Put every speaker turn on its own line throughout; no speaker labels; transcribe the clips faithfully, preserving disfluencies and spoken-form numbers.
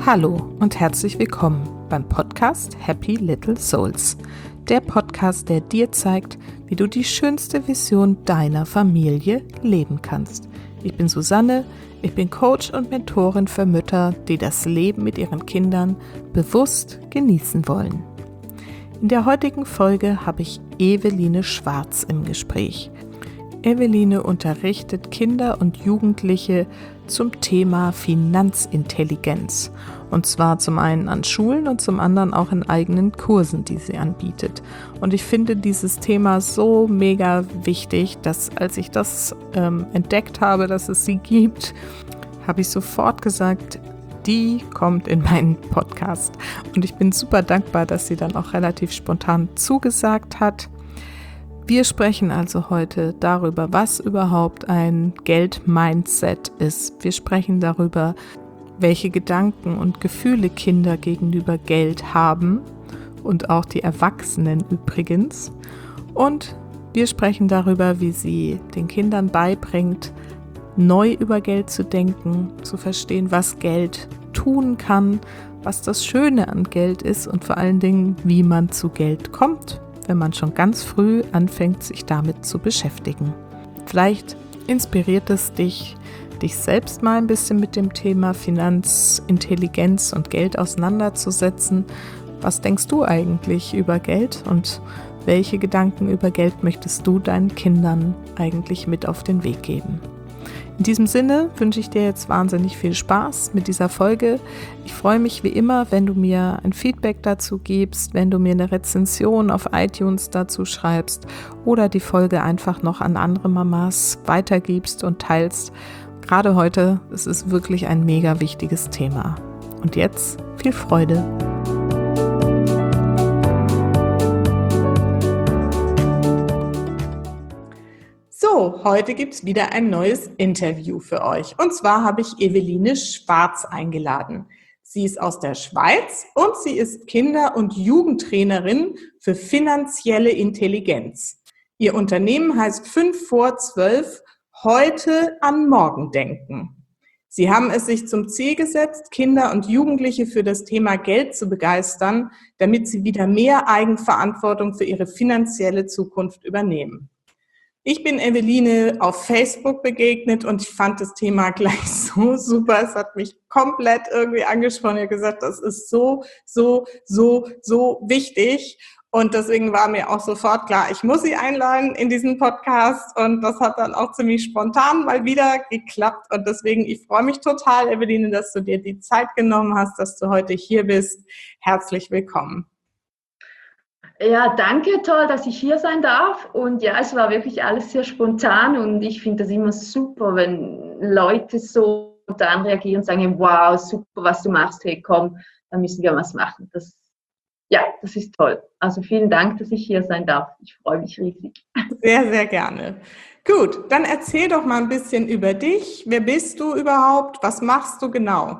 Hallo und herzlich willkommen beim Podcast Happy Little Souls. Der Podcast, der dir zeigt, wie du die schönste Vision deiner Familie leben kannst. Ich bin Susanne, ich bin Coach und Mentorin für Mütter, die das Leben mit ihren Kindern bewusst genießen wollen. In der heutigen Folge habe ich Eveline Schwarz im Gespräch. Eveline unterrichtet Kinder und Jugendliche zum Thema Finanzintelligenz. Und zwar zum einen an Schulen und zum anderen auch in eigenen Kursen, die sie anbietet. Und ich finde dieses Thema so mega wichtig, dass als ich das ähm, entdeckt habe, dass es sie gibt, habe ich sofort gesagt, die kommt in meinen Podcast. Und ich bin super dankbar, dass sie dann auch relativ spontan zugesagt hat. Wir sprechen also heute darüber, was überhaupt ein Geld-Mindset ist. Wir sprechen darüber, welche Gedanken und Gefühle Kinder gegenüber Geld haben und auch die Erwachsenen übrigens. Und wir sprechen darüber, wie sie den Kindern beibringt, neu über Geld zu denken, zu verstehen, was Geld tun kann, was das Schöne an Geld ist und vor allen Dingen, wie man zu Geld kommt, wenn man schon ganz früh anfängt, sich damit zu beschäftigen. Vielleicht inspiriert es dich, dich selbst mal ein bisschen mit dem Thema Finanzintelligenz und Geld auseinanderzusetzen. Was denkst du eigentlich über Geld und welche Gedanken über Geld möchtest du deinen Kindern eigentlich mit auf den Weg geben? In diesem Sinne wünsche ich dir jetzt wahnsinnig viel Spaß mit dieser Folge. Ich freue mich wie immer, wenn du mir ein Feedback dazu gibst, wenn du mir eine Rezension auf iTunes dazu schreibst oder die Folge einfach noch an andere Mamas weitergibst und teilst. Gerade heute ist es wirklich ein mega wichtiges Thema. Und jetzt viel Freude! So, heute gibt es wieder ein neues Interview für euch. Und zwar habe ich Eveline Schwarz eingeladen. Sie ist aus der Schweiz und sie ist Kinder- und Jugendtrainerin für finanzielle Intelligenz. Ihr Unternehmen heißt fünf vor zwölf, heute an morgen denken. Sie haben es sich zum Ziel gesetzt, Kinder und Jugendliche für das Thema Geld zu begeistern, damit sie wieder mehr Eigenverantwortung für ihre finanzielle Zukunft übernehmen. Ich bin Eveline auf Facebook begegnet und ich fand das Thema gleich so super. Es hat mich komplett irgendwie angesprochen. Ich habe gesagt, das ist so, so, so, so wichtig. Und deswegen war mir auch sofort klar, ich muss sie einladen in diesen Podcast. Und das hat dann auch ziemlich spontan mal wieder geklappt. Und deswegen, ich freue mich total, Eveline, dass du dir die Zeit genommen hast, dass du heute hier bist. Herzlich willkommen.
Ja, danke, toll, dass ich hier sein darf. Und ja, es war wirklich alles sehr spontan und ich finde das immer super, wenn Leute so spontan reagieren und sagen, wow, super, was du machst, hey, komm, da müssen wir was machen. Das, ja, das ist toll. Also vielen Dank, dass ich hier sein darf. Ich freue mich riesig.
Sehr, sehr gerne. Gut, dann erzähl doch mal ein bisschen über dich. Wer bist du überhaupt? Was machst du genau?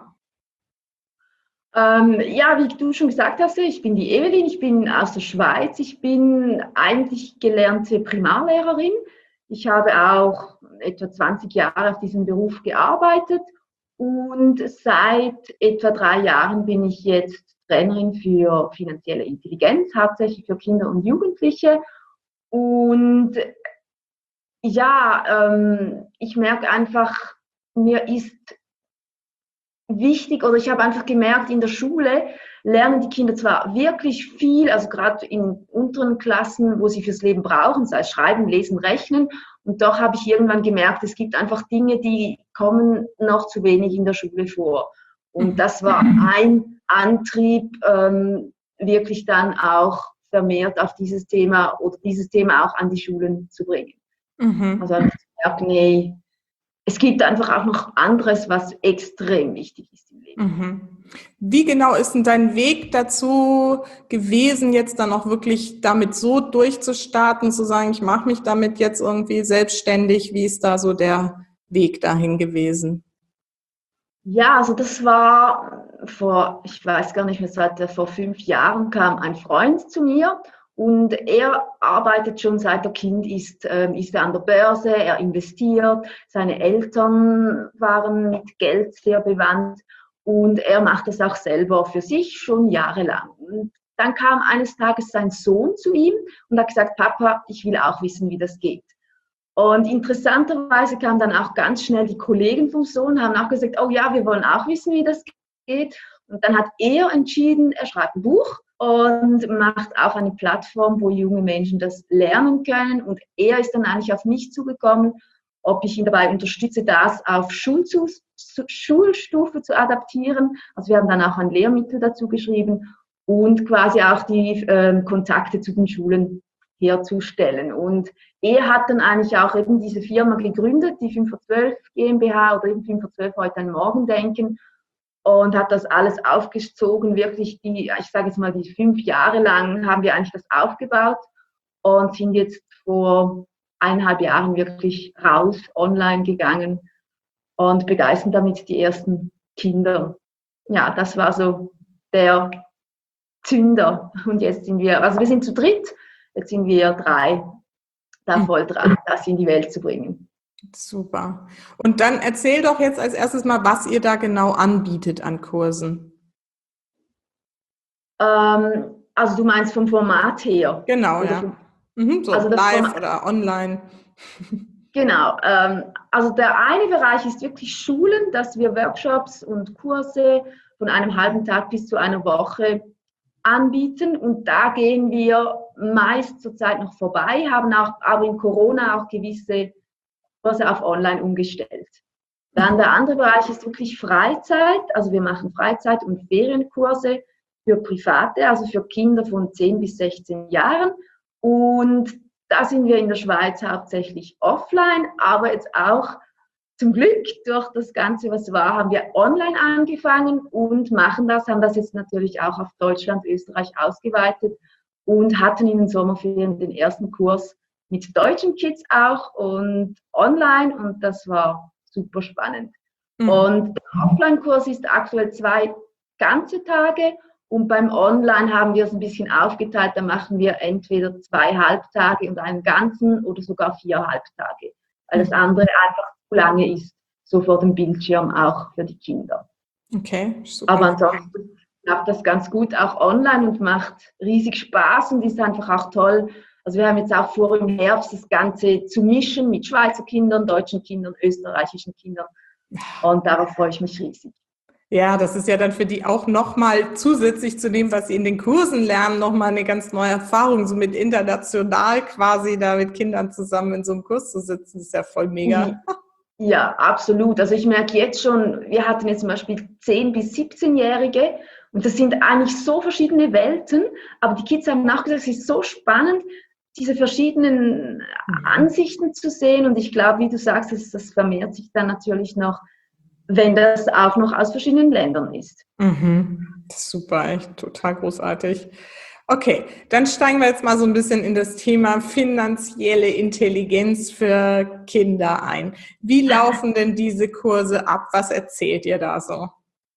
Ähm, ja, wie du schon gesagt hast, ich bin die Eveline, ich bin aus der Schweiz, ich bin eigentlich gelernte Primarlehrerin. Ich habe auch etwa zwanzig Jahre auf diesem Beruf gearbeitet und seit etwa drei Jahren bin ich jetzt Trainerin für finanzielle Intelligenz, hauptsächlich für Kinder und Jugendliche. Und ja, ähm, ich merke einfach, mir ist wichtig, oder ich habe einfach gemerkt, in der Schule lernen die Kinder zwar wirklich viel, also gerade in unteren Klassen, wo sie fürs Leben brauchen, sei es Schreiben, Lesen, Rechnen, und doch habe ich irgendwann gemerkt, es gibt einfach Dinge, die kommen noch zu wenig in der Schule vor. Und das war ein Antrieb, ähm, wirklich dann auch vermehrt auf dieses Thema oder dieses Thema auch an die Schulen zu bringen. Mhm. Also einfach zu merken, nee, es gibt einfach auch noch anderes, was extrem wichtig ist im Leben.
Mhm. Wie genau ist denn dein Weg dazu gewesen, jetzt dann auch wirklich damit so durchzustarten, zu sagen, ich mache mich damit jetzt irgendwie selbstständig? Wie ist da so der Weg dahin gewesen?
Ja, also das war vor, ich weiß gar nicht mehr, seit vor fünf Jahren kam ein Freund zu mir. Und er arbeitet schon seit er Kind ist, ähm, ist er an der Börse, er investiert. Seine Eltern waren mit Geld sehr bewandt. und er macht das auch selber für sich schon jahrelang. Und dann kam eines Tages sein Sohn zu ihm und hat gesagt, Papa, ich will auch wissen, wie das geht. Und interessanterweise kamen dann auch ganz schnell die Kollegen vom Sohn, haben auch gesagt, oh ja, wir wollen auch wissen, wie das geht. Und dann hat er entschieden, er schreibt ein Buch und macht auch eine Plattform, wo junge Menschen das lernen können. Und er ist dann eigentlich auf mich zugekommen, ob ich ihn dabei unterstütze, das auf Schulzu- Schulstufe zu adaptieren. Also wir haben dann auch ein Lehrmittel dazu geschrieben und quasi auch die äh, Kontakte zu den Schulen herzustellen. Und er hat dann eigentlich auch eben diese Firma gegründet, die fünf vor zwölf GmbH oder eben fünf vor zwölf heute ein Morgendenken, und hat das alles aufgezogen, wirklich die, ich sage jetzt mal, die fünf Jahre lang haben wir eigentlich das aufgebaut und sind jetzt vor eineinhalb Jahren wirklich raus, online gegangen und begeistern damit die ersten Kinder. Ja, das war so der Zünder. Und jetzt sind wir, also wir sind zu dritt, jetzt sind wir drei, da voll dran, das in die Welt zu bringen.
Super. Und dann erzähl doch jetzt als erstes mal, was ihr da genau anbietet an Kursen.
Ähm, also du meinst vom Format her?
Genau,
oder
ja.
Vom,
Mhm, so
also
live
Format,
oder online.
Genau. Ähm, also der eine Bereich ist wirklich Schulen, dass wir Workshops und Kurse von einem halben Tag bis zu einer Woche anbieten. Und da gehen wir meist zurzeit noch vorbei, haben auch, aber in Corona auch gewisse Kurse auf online umgestellt. Dann der andere Bereich ist wirklich Freizeit. Also wir machen Freizeit- und Ferienkurse für Private, also für Kinder von zehn bis sechzehn Jahren. Und da sind wir in der Schweiz hauptsächlich offline, aber jetzt auch zum Glück durch das Ganze, was war, haben wir online angefangen und machen das, haben das jetzt natürlich auch auf Deutschland, Österreich ausgeweitet und hatten in den Sommerferien den ersten Kurs mit deutschen Kids auch und online, und das war super spannend. Mhm. Und der Offline-Kurs ist aktuell zwei ganze Tage und beim Online haben wir es ein bisschen aufgeteilt, da machen wir entweder zwei Halbtage und einen ganzen oder sogar vier Halbtage, weil das andere einfach zu lange ist, so vor dem Bildschirm auch für die Kinder.
Okay, super.
Aber ansonsten klappt das ganz gut auch online und macht riesig Spaß und ist einfach auch toll. Also wir haben jetzt auch vor, im Herbst das Ganze zu mischen mit Schweizer Kindern, deutschen Kindern, österreichischen Kindern. Und darauf freue ich mich riesig.
Ja, das ist ja dann für die auch nochmal zusätzlich zu dem, was sie in den Kursen lernen, nochmal eine ganz neue Erfahrung, so mit international quasi da mit Kindern zusammen in so einem Kurs zu sitzen, ist ja voll mega.
Ja, absolut. Also ich merke jetzt schon, wir hatten jetzt zum Beispiel zehn- bis siebzehnjährige und das sind eigentlich so verschiedene Welten, aber die Kids haben auch gesagt, es ist so spannend, diese verschiedenen Ansichten zu sehen, und ich glaube, wie du sagst, das, das vermehrt sich dann natürlich noch, wenn das auch noch aus verschiedenen Ländern ist.
Mhm. Das ist super, echt total großartig. Okay, dann steigen wir jetzt mal so ein bisschen in das Thema finanzielle Intelligenz für Kinder ein. Wie laufen denn diese Kurse ab? Was erzählt ihr da so?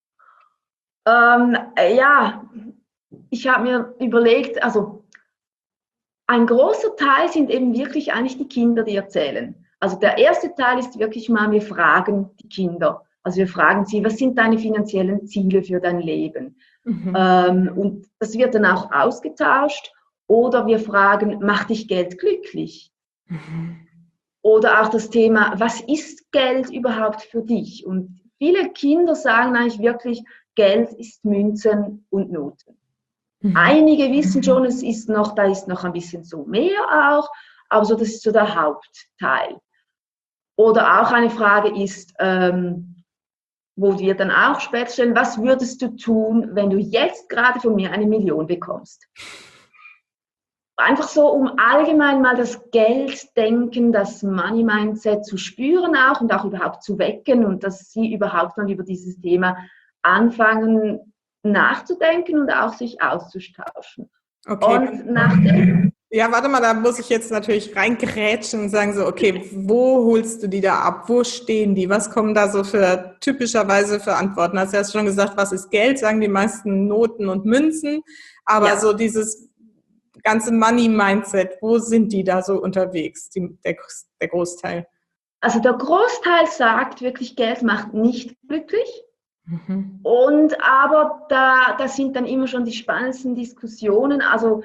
Ähm, ja, ich habe mir überlegt, also ein großer Teil sind eben wirklich eigentlich die Kinder, die erzählen. Also der erste Teil ist wirklich mal, wir fragen die Kinder. Also wir fragen sie, was sind deine finanziellen Ziele für dein Leben? Mhm. Ähm, und das wird dann auch ausgetauscht. Oder wir fragen, macht dich Geld glücklich? Mhm. Oder auch das Thema, was ist Geld überhaupt für dich? Und viele Kinder sagen eigentlich wirklich, Geld ist Münzen und Noten. Mhm. Einige wissen schon, es ist noch, da ist noch ein bisschen so mehr auch, aber so, das ist so der Hauptteil. Oder auch eine Frage ist, ähm, wo wir dann auch später stellen, was würdest du tun, wenn du jetzt gerade von mir eine Million bekommst? Einfach so, um allgemein mal das Gelddenken, das Money-Mindset zu spüren auch und auch überhaupt zu wecken und dass sie überhaupt mal über dieses Thema anfangen nachzudenken und auch sich auszutauschen.
Okay.
Und nachdem...
Ja, warte mal, da muss ich jetzt natürlich reingrätschen und sagen so, okay, wo holst du die da ab? Wo stehen die? Was kommen da so für typischerweise für Antworten? Hast du ja schon gesagt, was ist Geld? Sagen die meisten Noten und Münzen. Aber ja, so dieses ganze Money-Mindset, wo sind die da so unterwegs, die, der, der Großteil?
Also der Großteil sagt wirklich, Geld macht nicht glücklich. Mhm. Und aber da, das sind dann immer schon die spannendsten Diskussionen. Also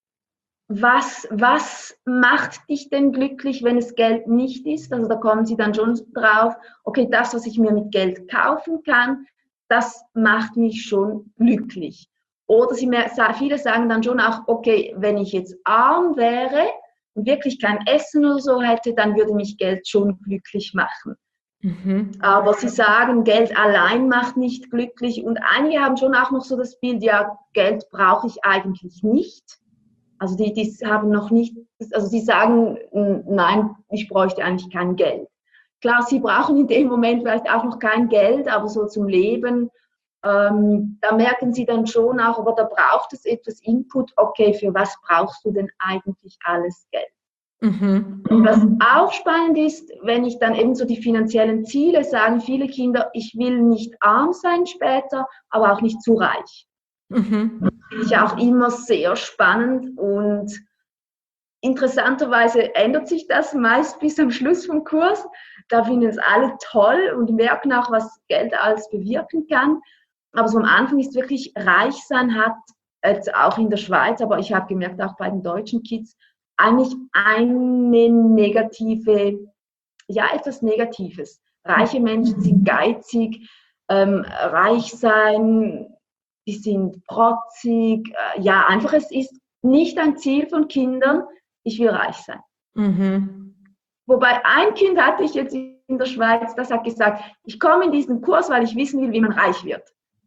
was, was macht dich denn glücklich, wenn es Geld nicht ist? Also da kommen sie dann schon drauf, okay, das, was ich mir mit Geld kaufen kann, das macht mich schon glücklich. Oder sie mehr, viele sagen dann schon auch, okay, wenn ich jetzt arm wäre und wirklich kein Essen oder so hätte, dann würde mich Geld schon glücklich machen. Mhm. Aber sie sagen, Geld allein macht nicht glücklich. Und einige haben schon auch noch so das Bild, ja, Geld brauche ich eigentlich nicht. Also die, die haben noch nicht, also die sagen, nein, ich bräuchte eigentlich kein Geld. Klar, sie brauchen in dem Moment vielleicht auch noch kein Geld, aber so zum Leben, ähm, da merken sie dann schon auch, aber da braucht es etwas Input. Okay, für was brauchst du denn eigentlich alles Geld? Mhm. Und was auch spannend ist, wenn ich dann eben so die finanziellen Ziele sagen, viele Kinder, ich will nicht arm sein später, aber auch nicht zu reich. Mhm. Das finde ich auch immer sehr spannend und interessanterweise ändert sich das meist bis am Schluss vom Kurs. Da finden es alle toll und merken auch, was Geld alles bewirken kann. Aber so am Anfang ist wirklich, reich sein hat, jetzt auch in der Schweiz, aber ich habe gemerkt, auch bei den deutschen Kids, eigentlich eine negative, ja, etwas Negatives. Reiche Menschen sind geizig, ähm, reich sein, die sind protzig. Äh, ja, einfach, es ist nicht ein Ziel von Kindern, ich will reich sein. Mhm. Wobei ein Kind hatte ich jetzt in der Schweiz, das hat gesagt, ich komme in diesen Kurs, weil ich wissen will, wie man reich wird.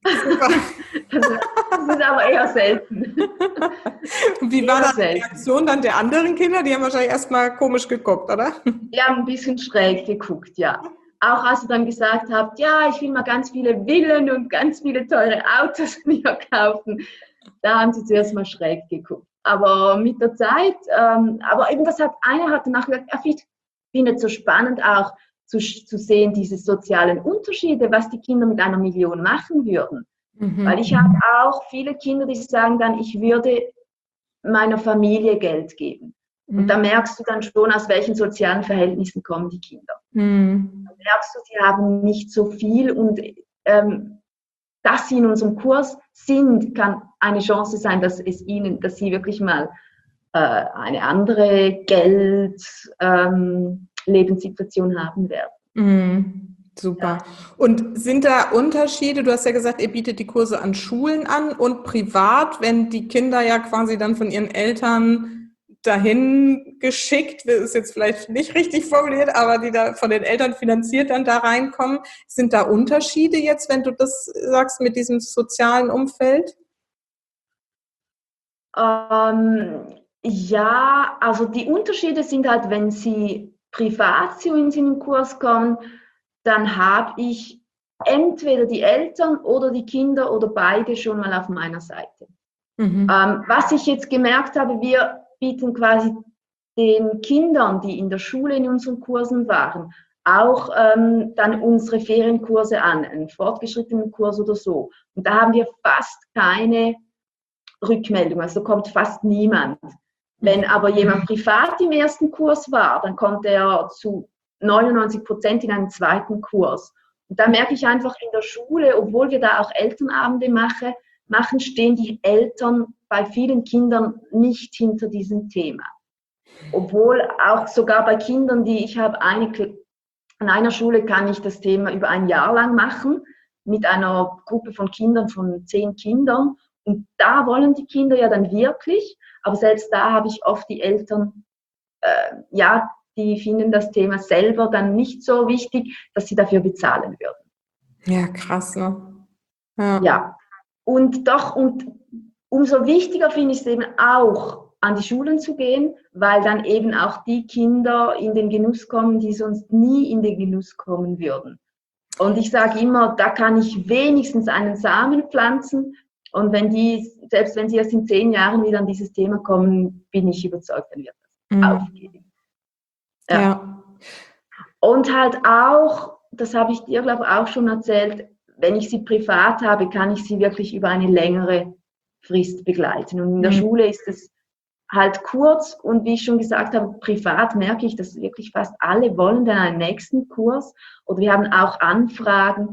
das, das ist aber eher selten.
Wie war da die Reaktion dann der anderen Kinder? Die haben wahrscheinlich erstmal komisch geguckt, oder?
Die haben ein bisschen schräg geguckt, ja. Auch als ihr dann gesagt habt, ja, ich will mal ganz viele Villen und ganz viele teure Autos mir kaufen, da haben sie zuerst mal schräg geguckt. Aber mit der Zeit, ähm, aber eben das hat, einer hat danach gesagt, ich finde es so spannend auch zu, zu sehen, diese sozialen Unterschiede, was die Kinder mit einer Million machen würden. Mhm. Weil ich habe auch viele Kinder, die sagen dann, ich würde meiner Familie Geld geben. Und da merkst du dann schon, aus welchen sozialen Verhältnissen kommen die Kinder. Mhm. Da merkst du, sie haben nicht so viel und ähm, dass sie in unserem Kurs sind, kann eine Chance sein, dass es ihnen, dass sie wirklich mal äh, eine andere Geld-Lebenssituation ähm, haben werden.
Mhm. Super. Ja. Und sind da Unterschiede? Du hast ja gesagt, ihr bietet die Kurse an Schulen an und privat, wenn die Kinder ja quasi dann von ihren Eltern dahin geschickt, ist jetzt vielleicht nicht richtig formuliert, aber die da von den Eltern finanziert dann da reinkommen. Sind da Unterschiede jetzt, wenn du das sagst, mit diesem sozialen Umfeld?
Ähm, ja, also die Unterschiede sind halt, wenn sie privat zu uns in den Kurs kommen, dann habe ich entweder die Eltern oder die Kinder oder beide schon mal auf meiner Seite. Mhm. Ähm, was ich jetzt gemerkt habe, wir bieten quasi den Kindern, die in der Schule in unseren Kursen waren, auch ähm, dann unsere Ferienkurse an, einen fortgeschrittenen Kurs oder so. Und da haben wir fast keine Rückmeldung, also kommt fast niemand. Wenn aber jemand privat im ersten Kurs war, dann kommt er zu neunundneunzig Prozent in einen zweiten Kurs. Und da merke ich einfach in der Schule, obwohl wir da auch Elternabende mache, machen, stehen die Eltern bei vielen Kindern nicht hinter diesem Thema. Obwohl auch sogar bei Kindern, die ich habe, eine, an einer Schule kann ich das Thema über ein Jahr lang machen, mit einer Gruppe von Kindern, von zehn Kindern. Und da wollen die Kinder ja dann wirklich, aber selbst da habe ich oft die Eltern, äh, ja, die finden das Thema selber dann nicht so wichtig, dass sie dafür bezahlen würden.
Ja, krass, ne?
Ja. ja. Und doch, und umso wichtiger finde ich es eben auch, an die Schulen zu gehen, weil dann eben auch die Kinder in den Genuss kommen, die sonst nie in den Genuss kommen würden. Und ich sage immer, da kann ich wenigstens einen Samen pflanzen. Und wenn die, selbst wenn sie erst in zehn Jahren wieder an dieses Thema kommen, bin ich überzeugt, dann wird das mhm. aufgehen. Ja. ja. Und halt auch, das habe ich dir, glaube ich, auch schon erzählt, wenn ich sie privat habe, kann ich sie wirklich über eine längere Frist begleiten. Und in der mhm. Schule ist es halt kurz und wie ich schon gesagt habe, privat merke ich, dass wirklich fast alle wollen dann einen nächsten Kurs oder wir haben auch Anfragen,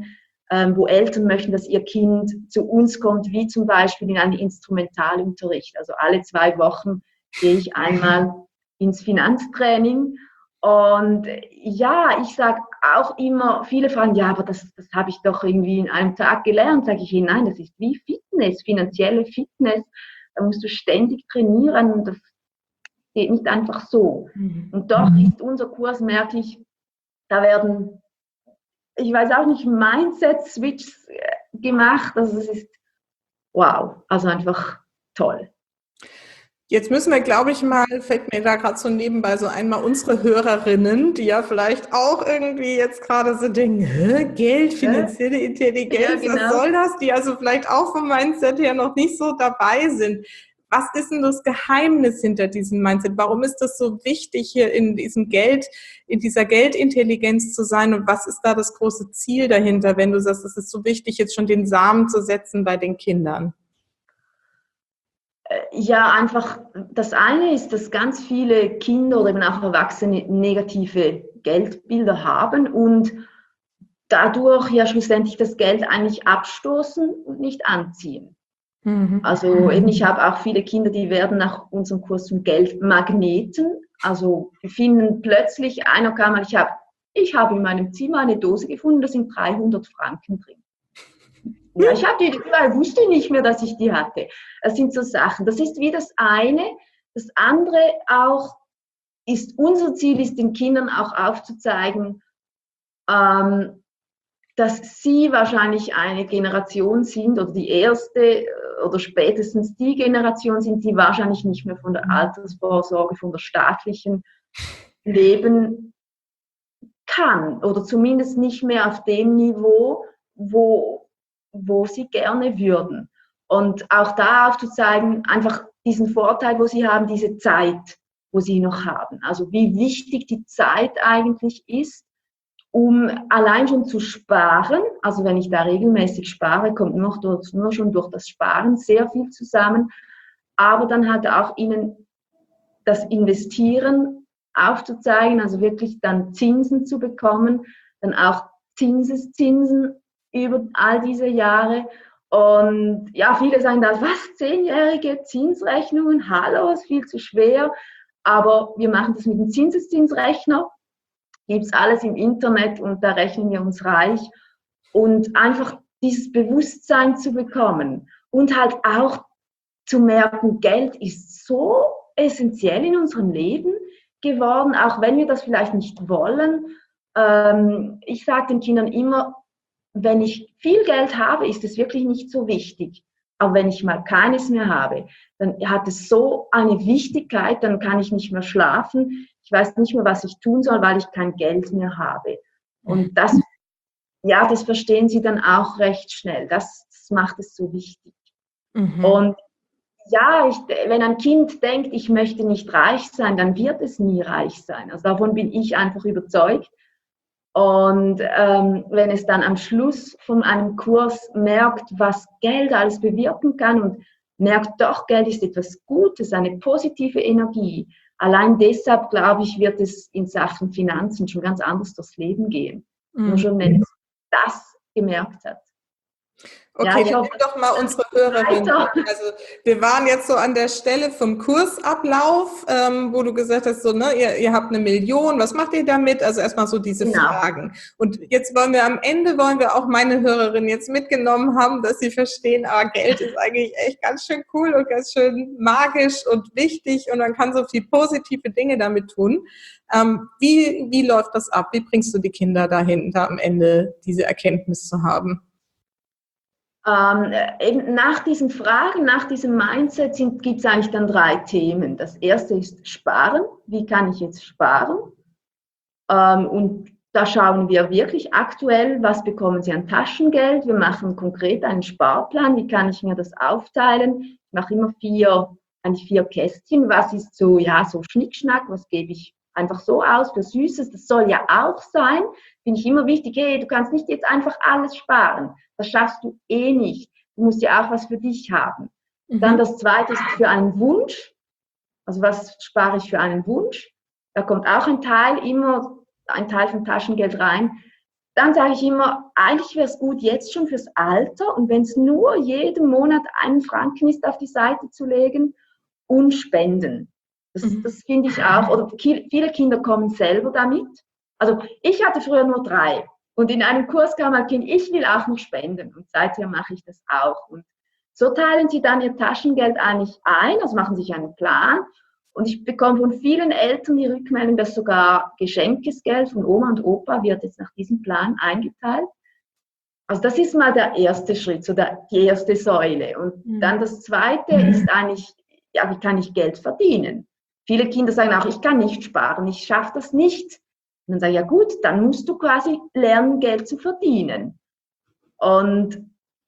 ähm, wo Eltern möchten, dass ihr Kind zu uns kommt, wie zum Beispiel in einen Instrumentalunterricht. Also alle zwei Wochen gehe ich einmal ins Finanztraining. Und ja, ich sage auch immer, viele fragen, ja, aber das, das habe ich doch irgendwie in einem Tag gelernt. Sage ich ihnen, nein, das ist wie Fitness, finanzielle Fitness. Da musst du ständig trainieren und das geht nicht einfach so. Mhm. Und doch ist unser Kurs, merke ich, da werden, ich weiß auch nicht, Mindset-Switches gemacht. Also es ist wow, also einfach toll.
Jetzt müssen wir, glaube ich mal, fällt mir da gerade so nebenbei so einmal unsere Hörerinnen, die ja vielleicht auch irgendwie jetzt gerade so denken, hä, Geld, finanzielle Intelligenz, ja, genau. Was soll das? Die also vielleicht auch vom Mindset her noch nicht so dabei sind. Was ist denn das Geheimnis hinter diesem Mindset? Warum ist das so wichtig, hier in diesem Geld, in dieser Geldintelligenz zu sein? Und was ist da das große Ziel dahinter, wenn du sagst, es ist so wichtig, jetzt schon den Samen zu setzen bei den Kindern?
Ja, einfach das eine ist, dass ganz viele Kinder oder eben auch Erwachsene negative Geldbilder haben und dadurch ja schlussendlich das Geld eigentlich abstoßen und nicht anziehen. Mhm. Also eben, ich habe auch viele Kinder, die werden nach unserem Kurs zum Geldmagneten. Also wir finden plötzlich, einer kam mal, ich habe ich hab in meinem Zimmer eine Dose gefunden, da sind dreihundert Franken drin. Ja, ich habe die, ich wusste nicht mehr, dass ich die hatte. Das sind so Sachen. Das ist wie das eine. Das andere auch ist, unser Ziel ist, den Kindern auch aufzuzeigen, ähm, dass sie wahrscheinlich eine Generation sind oder die erste oder spätestens die Generation sind, die wahrscheinlich nicht mehr von der Altersvorsorge, von der staatlichen leben kann oder zumindest nicht mehr auf dem Niveau, wo wo sie gerne würden. Und auch da aufzuzeigen, einfach diesen Vorteil, wo sie haben, diese Zeit, wo sie noch haben. Also wie wichtig die Zeit eigentlich ist, um allein schon zu sparen. Also wenn ich da regelmäßig spare, kommt nur, durch, nur schon durch das Sparen sehr viel zusammen. Aber dann halt auch ihnen das Investieren aufzuzeigen, also wirklich dann Zinsen zu bekommen, dann auch Zinseszinsen über all diese Jahre. Und ja, viele sagen da, was, zehnjährige Zinsrechnungen, hallo, ist viel zu schwer. Aber wir machen das mit dem Zinseszinsrechner, gibt es alles im Internet und da rechnen wir uns reich. Und einfach dieses Bewusstsein zu bekommen und halt auch zu merken, Geld ist so essentiell in unserem Leben geworden, auch wenn wir das vielleicht nicht wollen. Ähm, ich sage den Kindern immer, wenn ich viel Geld habe, ist es wirklich nicht so wichtig. Aber wenn ich mal keines mehr habe, dann hat es so eine Wichtigkeit, dann kann ich nicht mehr schlafen. Ich weiß nicht mehr, was ich tun soll, weil ich kein Geld mehr habe. Und das, ja, das verstehen sie dann auch recht schnell. Das, das macht es so wichtig. Mhm. Und ja, ich, wenn ein Kind denkt, ich möchte nicht reich sein, dann wird es nie reich sein. Also davon bin ich einfach überzeugt. Und ähm, wenn es dann am Schluss von einem Kurs merkt, was Geld alles bewirken kann und merkt, doch, Geld ist etwas Gutes, eine positive Energie. Allein deshalb, glaube ich, wird es in Sachen Finanzen schon ganz anders durchs Leben gehen. Mhm. Nur schon, wenn es das gemerkt hat.
Okay, ja, dann nimm doch mal unsere Hörerin. Also wir waren jetzt so an der Stelle vom Kursablauf, ähm, wo du gesagt hast, so, ne, ihr, ihr habt eine Million, was macht ihr damit? Also erstmal so diese genau. Fragen. Und jetzt wollen wir am Ende, wollen wir auch meine Hörerin jetzt mitgenommen haben, dass sie verstehen, aber Geld ist eigentlich echt ganz schön cool und ganz schön magisch und wichtig und man kann so viel positive Dinge damit tun. Ähm, wie, wie läuft das ab? Wie bringst du die Kinder dahin, da am Ende diese Erkenntnis zu haben?
Ähm, eben nach diesen Fragen, nach diesem Mindset gibt es eigentlich dann drei Themen. Das erste ist Sparen. Wie kann ich jetzt sparen? Ähm, und da schauen wir wirklich aktuell, was bekommen Sie an Taschengeld? Wir machen konkret einen Sparplan. Wie kann ich mir das aufteilen? Ich mache immer vier, eigentlich vier Kästchen. Was ist so, ja, so Schnickschnack? Was gebe ich einfach so aus für Süßes? Das soll ja auch sein. Finde ich immer wichtig. Hey, du kannst nicht jetzt einfach alles sparen. Das schaffst du eh nicht. Du musst ja auch was für dich haben. Mhm. Dann das zweite ist für einen Wunsch. Also was spare ich für einen Wunsch? Da kommt auch ein Teil, immer ein Teil vom Taschengeld rein. dann sage ich immer, eigentlich wäre es gut, jetzt schon fürs Alter und wenn es nur jeden Monat einen Franken ist, auf die Seite zu legen und spenden. Das, mhm. das finde ich auch. Oder viele Kinder kommen selber damit. Also ich hatte früher nur drei und in einem Kurs kam ein Kind, ich will auch noch spenden und seither mache ich das auch. Und so teilen sie dann ihr Taschengeld eigentlich ein, also machen sich einen Plan. Und ich bekomme von vielen Eltern die Rückmeldung, dass sogar Geschenkesgeld von Oma und Opa wird jetzt nach diesem Plan eingeteilt. Also das ist mal der erste Schritt, so der, die erste Säule. Und mhm. dann das zweite mhm. ist eigentlich, ja, wie kann ich Geld verdienen? Viele Kinder sagen auch, ich kann nicht sparen, ich schaffe das nicht. Und dann sage ich, ja gut, dann musst du quasi lernen, Geld zu verdienen. Und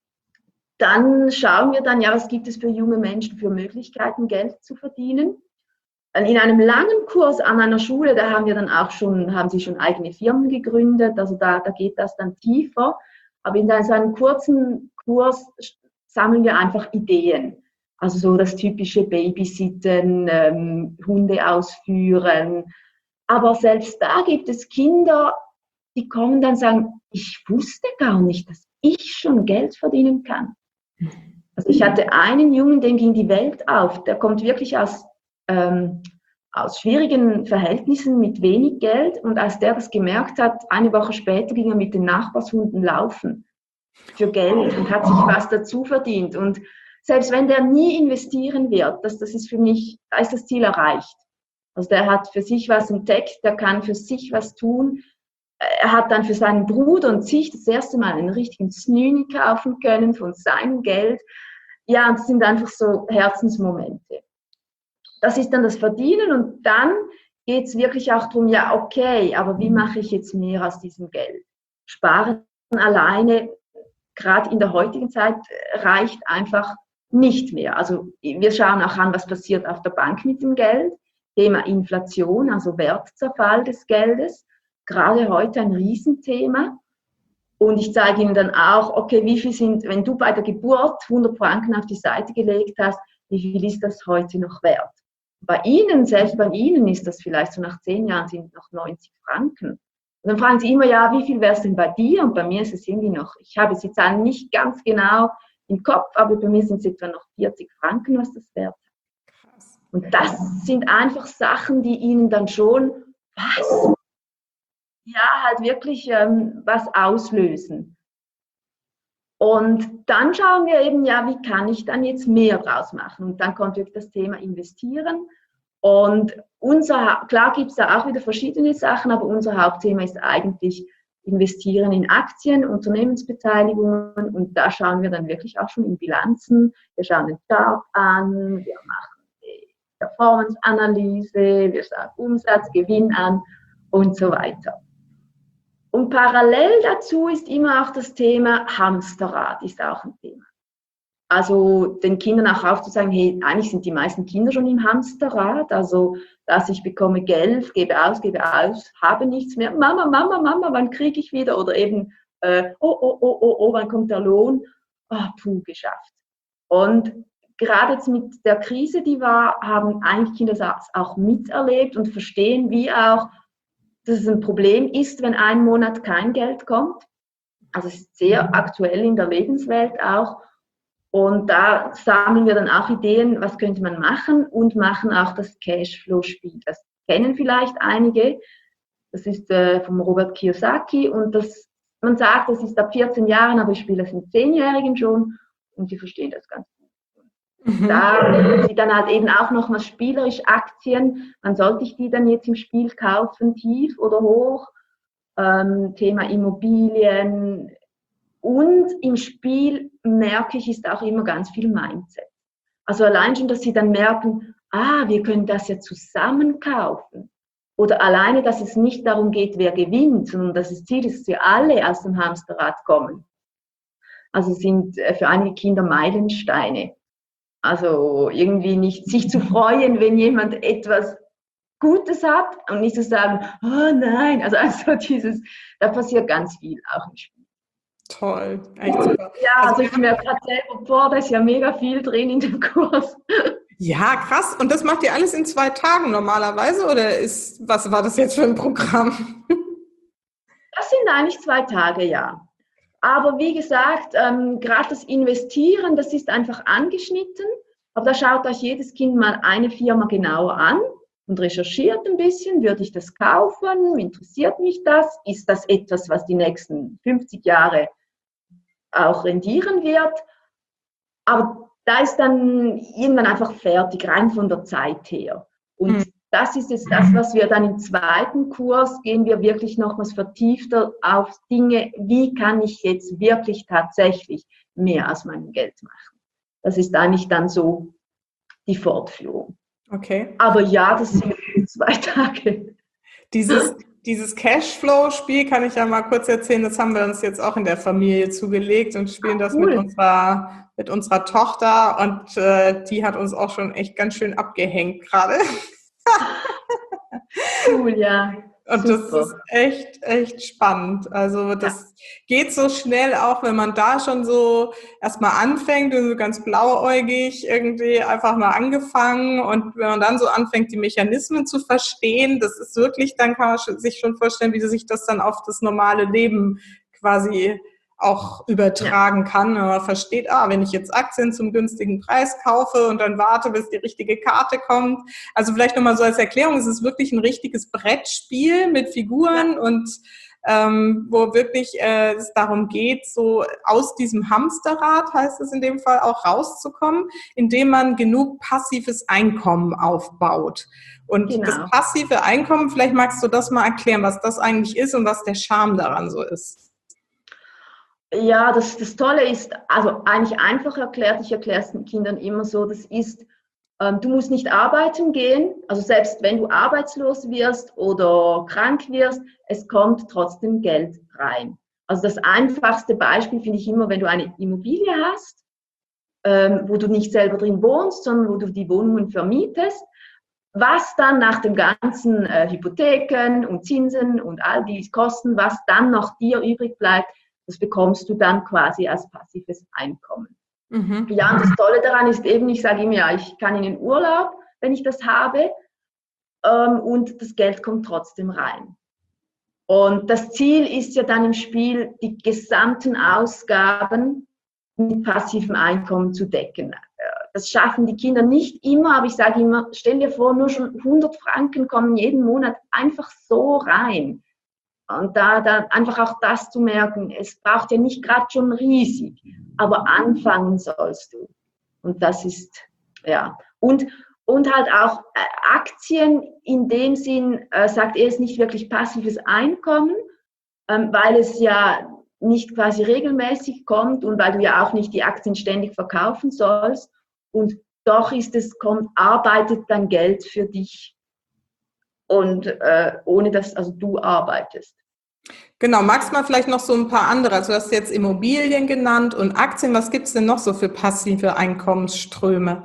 dann schauen wir dann, ja, was gibt es für junge Menschen für Möglichkeiten, Geld zu verdienen? In einem langen Kurs an einer Schule, da haben wir dann auch schon, haben sie schon eigene Firmen gegründet, also da, da geht das dann tiefer. Aber in so einem kurzen Kurs sammeln wir einfach Ideen. Also so das typische Babysitten, ähm, Hunde ausführen. Aber selbst da gibt es Kinder, die kommen dann und sagen, ich wusste gar nicht, dass ich schon Geld verdienen kann. Also ich hatte einen Jungen, dem ging die Welt auf, der kommt wirklich aus Ähm, aus schwierigen Verhältnissen mit wenig Geld und als der das gemerkt hat, eine Woche später ging er mit den Nachbarshunden laufen für Geld und hat sich was dazu verdient und selbst wenn der nie investieren wird, das, das ist für mich, da ist das Ziel erreicht. Also der hat für sich was entdeckt, der kann für sich was tun, er hat dann für seinen Bruder und sich das erste Mal einen richtigen Snüni kaufen können von seinem Geld. Ja, und das sind einfach so Herzensmomente. Das ist dann das Verdienen und dann geht es wirklich auch darum, ja okay, aber wie mache ich jetzt mehr aus diesem Geld? Sparen alleine, gerade in der heutigen Zeit, reicht einfach nicht mehr. Also wir schauen auch an, was passiert auf der Bank mit dem Geld. Thema Inflation, also Wertzerfall des Geldes, gerade heute ein Riesenthema. Und ich zeige Ihnen dann auch, okay, wie viel sind, wenn du bei der Geburt hundert Franken auf die Seite gelegt hast, wie viel ist das heute noch wert? Bei Ihnen, selbst bei Ihnen ist das vielleicht so nach zehn Jahren sind noch neunzig Franken. Und dann fragen Sie immer, ja, wie viel wäre es denn bei dir? Und bei mir ist es irgendwie noch, ich habe die Zahlen nicht ganz genau im Kopf, aber bei mir sind es etwa noch vierzig Franken, was das wert ist. Und das sind einfach Sachen, die Ihnen dann schon, was? Ja, halt wirklich ähm, was auslösen. Und dann schauen wir eben, ja, wie kann ich dann jetzt mehr draus machen? Und dann kommt wirklich das Thema Investieren. Und unser, klar gibt es da auch wieder verschiedene Sachen, aber unser Hauptthema ist eigentlich Investieren in Aktien, Unternehmensbeteiligungen. Und da schauen wir dann wirklich auch schon in Bilanzen. Wir schauen den Chart an, wir machen die Performance-Analyse, wir schauen Umsatz, Gewinn an und so weiter. Und parallel dazu ist immer auch das Thema Hamsterrad, ist auch ein Thema. Also den Kindern auch aufzuzeigen, hey, eigentlich sind die meisten Kinder schon im Hamsterrad, also dass ich bekomme Geld, gebe aus, gebe aus, habe nichts mehr, Mama, Mama, Mama, wann kriege ich wieder? Oder eben, äh, oh, oh, oh, oh, oh, wann kommt der Lohn? Oh, puh, geschafft. Und gerade jetzt mit der Krise, die war, haben eigentlich Kinder das auch miterlebt und verstehen, wie auch, dass es ein Problem ist, wenn ein Monat kein Geld kommt. Also es ist sehr aktuell in der Lebenswelt auch. Und da sammeln wir dann auch Ideen, was könnte man machen und machen auch das Cashflow-Spiel. Das kennen vielleicht einige. Das ist äh, vom Robert Kiyosaki und das, man sagt, das ist ab vierzehn Jahren, aber ich spiele das mit zehnjährigen schon und die verstehen das ganz gut. Mhm. Da sie dann halt eben auch nochmal spielerisch Aktien, wann sollte ich die dann jetzt im Spiel kaufen, tief oder hoch, ähm, Thema Immobilien und im Spiel merke ich, ist auch immer ganz viel Mindset. Also allein schon, dass sie dann merken, ah, wir können das ja zusammen kaufen oder alleine, dass es nicht darum geht, wer gewinnt, sondern dass das Ziel ist, dass wir alle aus dem Hamsterrad kommen. Also sind für einige Kinder Meilensteine. Also irgendwie nicht sich zu freuen, wenn jemand etwas Gutes hat und nicht zu sagen, oh nein, also, also dieses, da passiert ganz viel auch im Spiel.
Toll, echt super.
Ja, also ich merke gerade selber, boah, da ist ja mega viel drin in dem Kurs.
Ja, krass. Und das macht ihr alles in zwei Tagen normalerweise oder ist, was war das jetzt für ein Programm?
Das sind sind eigentlich zwei Tage, ja. Aber wie gesagt, ähm, gerade das Investieren, das ist einfach angeschnitten. Aber da schaut euch jedes Kind mal eine Firma genauer an und recherchiert ein bisschen. Würde ich das kaufen? Interessiert mich das? Ist das etwas, was die nächsten fünfzig Jahre auch rendieren wird? Aber da ist dann irgendwann einfach fertig, rein von der Zeit her. Und mhm. das ist jetzt das, was wir dann im zweiten Kurs, gehen wir wirklich nochmals vertiefter auf Dinge, wie kann ich jetzt wirklich tatsächlich mehr aus meinem Geld machen. Das ist eigentlich dann so die Fortführung.
Okay.
Aber ja, das sind zwei Tage.
Dieses, dieses Cashflow-Spiel kann ich ja mal kurz erzählen, das haben wir uns jetzt auch in der Familie zugelegt und spielen das cool. mit unserer, mit unserer Tochter und äh, die hat uns auch schon echt ganz schön abgehängt gerade.
Cool, ja.
Und Super. Das ist echt, echt spannend. Also das ja. geht so schnell auch, wenn man da schon so erstmal anfängt und so ganz blauäugig irgendwie einfach mal angefangen und wenn man dann so anfängt, die Mechanismen zu verstehen, das ist wirklich, dann kann man sich schon vorstellen, wie sich das dann auf das normale Leben quasi auch übertragen ja. kann. Und man versteht, ah, wenn ich jetzt Aktien zum günstigen Preis kaufe und dann warte, bis die richtige Karte kommt. Also vielleicht nochmal so als Erklärung, es ist wirklich ein richtiges Brettspiel mit Figuren ja. und ähm, wo wirklich äh, es darum geht, so aus diesem Hamsterrad, heißt es in dem Fall, auch rauszukommen, indem man genug passives Einkommen aufbaut. Und genau. das passive Einkommen, vielleicht magst du das mal erklären, was das eigentlich ist und was der Charme daran so ist.
Ja, das, das Tolle ist, also eigentlich einfach erklärt, ich erkläre es den Kindern immer so, das ist, ähm, du musst nicht arbeiten gehen, also selbst wenn du arbeitslos wirst oder krank wirst, es kommt trotzdem Geld rein. Also das einfachste Beispiel finde ich immer, wenn du eine Immobilie hast, ähm, wo du nicht selber drin wohnst, sondern wo du die Wohnungen vermietest, was dann nach dem ganzen äh, Hypotheken und Zinsen und all die Kosten, was dann noch dir übrig bleibt, das bekommst du dann quasi als passives Einkommen. Mhm. Ja, und das Tolle daran ist eben, ich sage ihm ja, ich kann in den Urlaub, wenn ich das habe, ähm, und das Geld kommt trotzdem rein. Und das Ziel ist ja dann im Spiel, die gesamten Ausgaben mit passivem Einkommen zu decken. Das schaffen die Kinder nicht immer, aber ich sage immer, stell dir vor, nur schon hundert Franken kommen jeden Monat einfach so rein. Und da, da einfach auch das zu merken, es braucht ja nicht gerade schon riesig, aber anfangen sollst du. Und das ist, ja. Und, und halt auch äh, Aktien in dem Sinn, äh, sagt er, ist nicht wirklich passives Einkommen, ähm, weil es ja nicht quasi regelmäßig kommt und weil du ja auch nicht die Aktien ständig verkaufen sollst. Und doch ist es, kommt, arbeitet dann Geld für dich. Und äh, ohne dass also du arbeitest.
Genau, magst du mal vielleicht noch so ein paar andere, also du hast jetzt Immobilien genannt und Aktien, was gibt es denn noch so für passive Einkommensströme?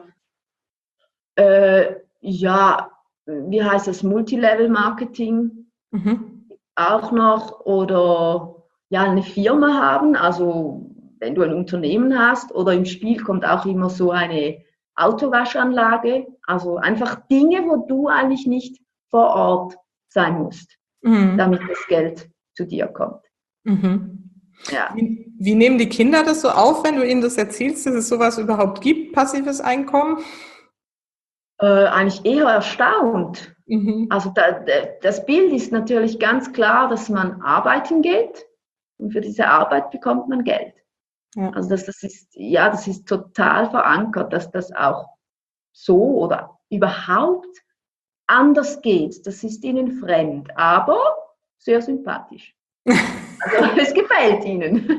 Äh, ja, wie heißt das, Multilevel-Marketing mhm. auch noch oder ja, eine Firma haben, also wenn du ein Unternehmen hast oder im Spiel kommt auch immer so eine Autowaschanlage, also einfach Dinge, wo du eigentlich nicht vor Ort sein musst, mhm. damit das Geld zu dir kommt.
Mhm. Ja. Wie, wie nehmen die Kinder das so auf, wenn du ihnen das erzählst, dass es sowas überhaupt gibt, passives Einkommen?
Äh, eigentlich eher erstaunt. Mhm. Also da, das Bild ist natürlich ganz klar, dass man arbeiten geht und für diese Arbeit bekommt man Geld. Ja. Also das, das ist, ja, das ist total verankert, dass das auch so oder überhaupt anders geht. Das ist ihnen fremd, aber sehr sympathisch. Also es gefällt ihnen.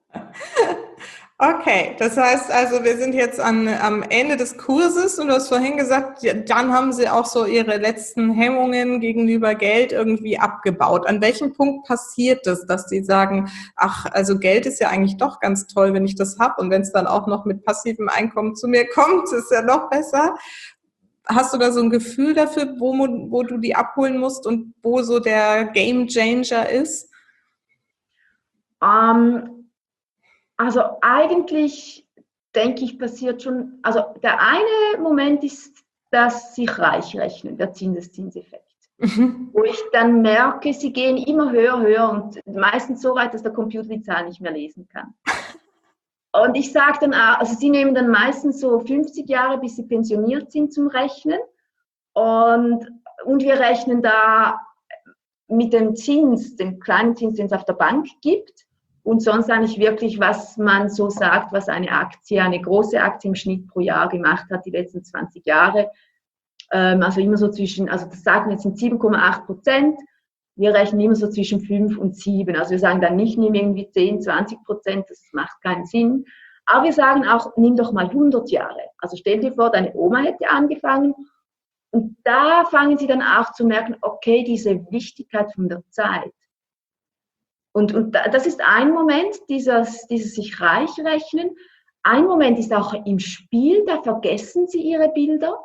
Okay, das heißt also, wir sind jetzt an, am Ende des Kurses und du hast vorhin gesagt, dann haben sie auch so ihre letzten Hemmungen gegenüber Geld irgendwie abgebaut. An welchem Punkt passiert das, dass sie sagen, ach, also Geld ist ja eigentlich doch ganz toll, wenn ich das habe und wenn es dann auch noch mit passivem Einkommen zu mir kommt, ist ja noch besser. Hast du da so ein Gefühl dafür, wo, wo du die abholen musst und wo so der Game Changer ist?
Um Also eigentlich, denke ich, passiert schon, also der eine Moment ist, dass sich reich rechnen, der Zinseszinseffekt.
Mhm.
wo ich dann merke, sie gehen immer höher, höher und meistens so weit, dass der Computer die Zahl nicht mehr lesen kann. Und ich sage dann auch, also sie nehmen dann meistens so fünfzig Jahre, bis sie pensioniert sind zum Rechnen. Und, und wir rechnen da mit dem Zins, dem kleinen Zins, den es auf der Bank gibt. Und sonst eigentlich wirklich, was man so sagt, was eine Aktie, eine große Aktie im Schnitt pro Jahr gemacht hat, die letzten zwanzig Jahre. Ähm, also immer so zwischen, also das sagen wir jetzt sind sieben Komma acht Prozent. Wir rechnen immer so zwischen fünf und sieben. Also wir sagen dann nicht, nimm irgendwie zehn, zwanzig Prozent, das macht keinen Sinn. Aber wir sagen auch, nimm doch mal hundert Jahre. Also stell dir vor, deine Oma hätte angefangen. Und da fangen sie dann auch zu merken, okay, diese Wichtigkeit von der Zeit. Und, und das ist ein Moment, dieses, dieses sich reich rechnen. Ein Moment ist auch im Spiel, da vergessen sie ihre Bilder.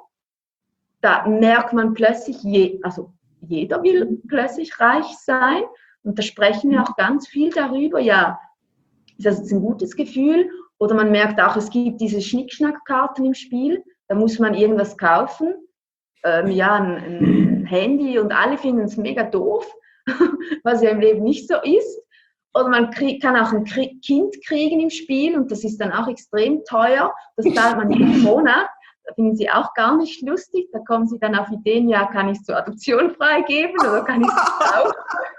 Da merkt man plötzlich, je, also jeder will plötzlich reich sein. Und da sprechen wir auch ganz viel darüber. Ja, ist das jetzt ein gutes Gefühl? Oder man merkt auch, es gibt diese Schnickschnackkarten im Spiel. Da muss man irgendwas kaufen. Ähm, ja, ein, ein Handy und alle finden es mega doof, was ja im Leben nicht so ist. Oder man krieg, kann auch ein Krie- Kind kriegen im Spiel und das ist dann auch extrem teuer. Das zahlt man in Monat. Da finden sie auch gar nicht lustig. Da kommen sie dann auf Ideen, ja, kann ich es zur Adoption freigeben oder kann ich es kaufen?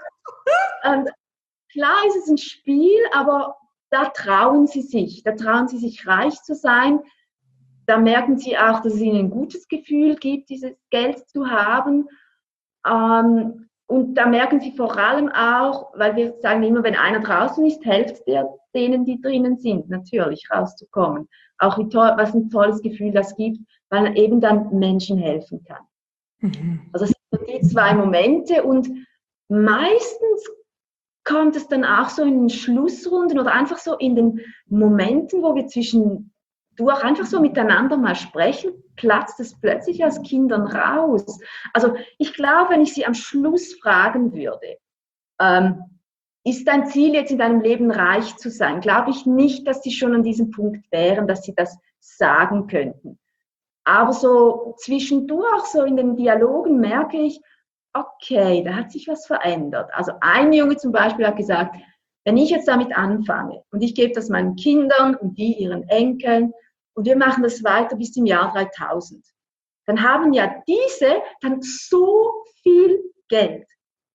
Und klar ist es ein Spiel, aber da trauen sie sich. Da trauen sie sich, reich zu sein. Da merken sie auch, dass es ihnen ein gutes Gefühl gibt, dieses Geld zu haben. Ähm, und da merken sie vor allem auch, weil wir sagen immer, wenn einer draußen ist, hilft der denen, die drinnen sind, natürlich rauszukommen. Auch wie toll, was ein tolles Gefühl das gibt, weil er eben dann Menschen helfen kann.
Mhm.
Also das sind die zwei Momente und meistens kommt es dann auch so in den Schlussrunden oder einfach so in den Momenten, wo wir zwischendurch einfach so miteinander mal sprechen, platzt es plötzlich aus Kindern raus. Also ich glaube, wenn ich sie am Schluss fragen würde, ähm, ist dein Ziel jetzt in deinem Leben reich zu sein, glaube ich nicht, dass sie schon an diesem Punkt wären, dass sie das sagen könnten. Aber so zwischendurch, so in den Dialogen merke ich, okay, da hat sich was verändert. Also ein Junge zum Beispiel hat gesagt, wenn ich jetzt damit anfange und ich gebe das meinen Kindern und die ihren Enkeln und wir machen das weiter bis zum Jahr dreitausend, dann haben ja diese dann so viel Geld.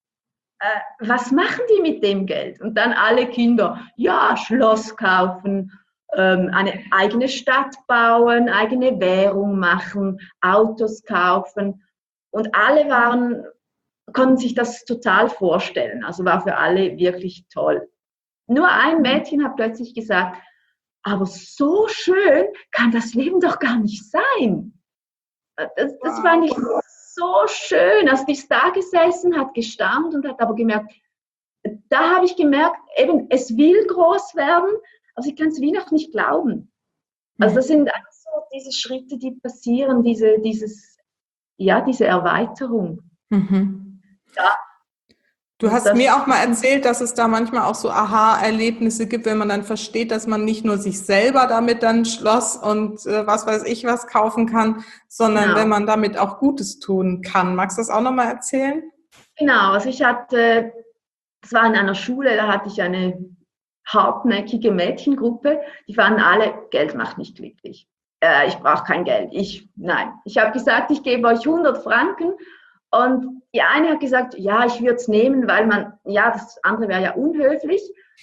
Äh, was machen die mit dem Geld? Und dann alle Kinder, ja, Schloss kaufen, ähm, eine eigene Stadt bauen, eigene Währung machen, Autos kaufen. Und alle waren, konnten sich das total vorstellen. Also war für alle wirklich toll. Nur ein Mädchen hat plötzlich gesagt, aber so schön kann das Leben doch gar nicht sein. Das, das
Wow.
fand ich so schön. Also die ist da gesessen, hat gestaunt und hat aber gemerkt, da habe ich gemerkt, eben, es will groß werden, aber sie kann es wie noch nicht glauben. Also das sind einfach so diese Schritte, die passieren, diese, dieses, ja, diese Erweiterung.
Mhm.
Ja,
Du hast
das,
mir auch mal erzählt, dass es da manchmal auch so Aha-Erlebnisse gibt, wenn man dann versteht, dass man nicht nur sich selber damit dann Schloss und äh, was weiß ich was kaufen kann, sondern wenn
genau.
man damit auch Gutes tun kann. Magst du das auch nochmal erzählen?
Genau, also ich hatte, das war in einer Schule, da hatte ich eine hartnäckige Mädchengruppe, die fanden alle, Geld macht nicht glücklich. Äh, ich brauche kein Geld. Ich, nein. Ich habe gesagt, ich gebe euch hundert Franken und die eine hat gesagt, ja, ich würde es nehmen, weil man, ja, das andere wäre ja unhöflich,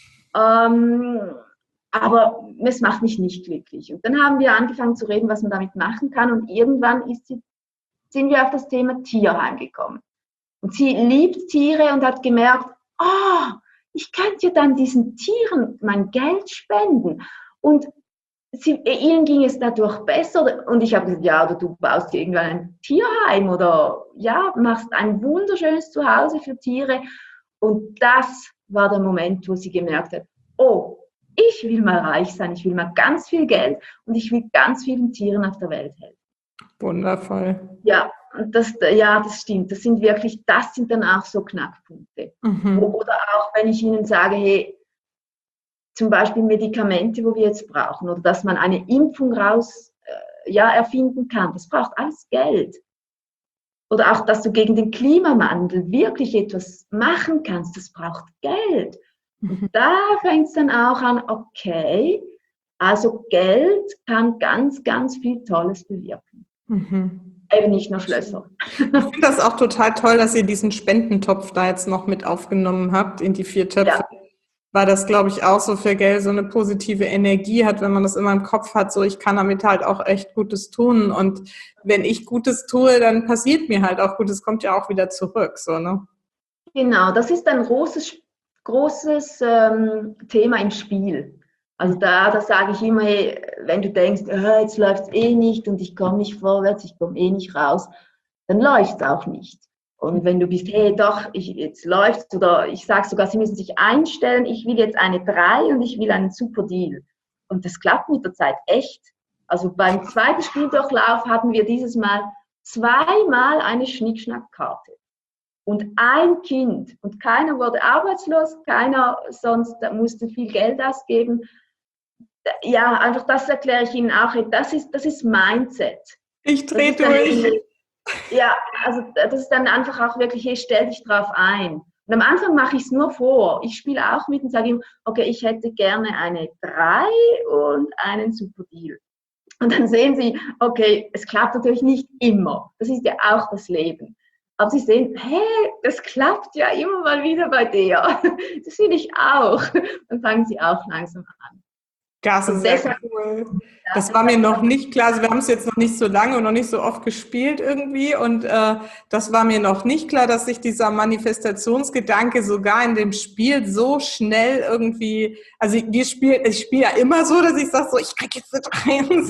ähm, aber es macht mich nicht glücklich. Und dann haben wir angefangen zu reden, was man damit machen kann und irgendwann ist sie, sind wir auf das Thema Tierheim gekommen. Und sie liebt Tiere und hat gemerkt, oh, ich könnte ja dann diesen Tieren mein Geld spenden. Und sie, ihnen ging es dadurch besser. Und ich habe gesagt, ja, oder du baust dir irgendwann ein Tierheim oder ja, machst ein wunderschönes Zuhause für Tiere. Und das war der Moment, wo sie gemerkt hat, oh, ich will mal reich sein, ich will mal ganz viel Geld und ich will ganz vielen Tieren auf der Welt helfen.
Wundervoll.
Ja, und das, ja, das stimmt. Das sind wirklich, das sind dann auch so Knackpunkte.
Mhm.
Oder auch, wenn ich Ihnen sage, hey, zum Beispiel Medikamente, wo wir jetzt brauchen, oder dass man eine Impfung raus, äh, ja, erfinden kann. Das braucht alles Geld. oder auch, dass du gegen den Klimawandel wirklich etwas machen kannst, das braucht Geld. Und da fängt es dann auch an, okay, also Geld kann ganz, ganz viel Tolles bewirken.
Mhm.
Eben nicht nur Schlösser.
Ich finde das auch total toll, dass ihr diesen Spendentopf da jetzt noch mit aufgenommen habt in die vier Töpfe.
Ja.
Weil das, glaube ich, auch so für Geld so eine positive Energie hat, wenn man das immer im Kopf hat, so ich kann damit halt auch echt Gutes tun. Und wenn ich Gutes tue, dann passiert mir halt auch Gutes, kommt ja auch wieder zurück. So, ne?
Genau, das ist ein großes, großes ähm, Thema im Spiel. Also da, da sage ich immer, hey, wenn du denkst, oh, jetzt läuft es eh nicht und ich komme nicht vorwärts, ich komme eh nicht raus, dann läuft es auch nicht. Und wenn du bist, hey, doch, ich, jetzt läuft's, oder ich sage sogar, sie müssen sich einstellen, ich will jetzt eine drei und ich will einen super Deal. Und das klappt mit der Zeit echt. Also beim zweiten Spieldurchlauf hatten wir dieses Mal zweimal eine Schnickschnackkarte. Und ein Kind, und keiner wurde arbeitslos, keiner sonst musste viel Geld ausgeben. Ja, einfach das erkläre ich Ihnen auch, das ist, das ist Mindset.
Ich drehe durch.
Ja, also das ist dann einfach auch wirklich, hey, stell dich drauf ein. Und am Anfang mache ich es nur vor. Ich spiele auch mit und sage ihm, okay, ich hätte gerne eine drei und einen Super Deal. Und dann sehen Sie, okay, es klappt natürlich nicht immer. Das ist ja auch das Leben. Aber Sie sehen, hey, das klappt ja immer mal wieder bei dir. Das will ich auch. Dann fangen Sie auch langsam an.
Das ist sehr cool. Das war mir noch nicht klar. Also wir haben es jetzt noch nicht so lange und noch nicht so oft gespielt irgendwie. Und äh, das war mir noch nicht klar, dass sich dieser Manifestationsgedanke sogar in dem Spiel so schnell irgendwie, also wir spielen, ich spiele ja immer so, dass ich sage so, ich krieg jetzt eine Eins.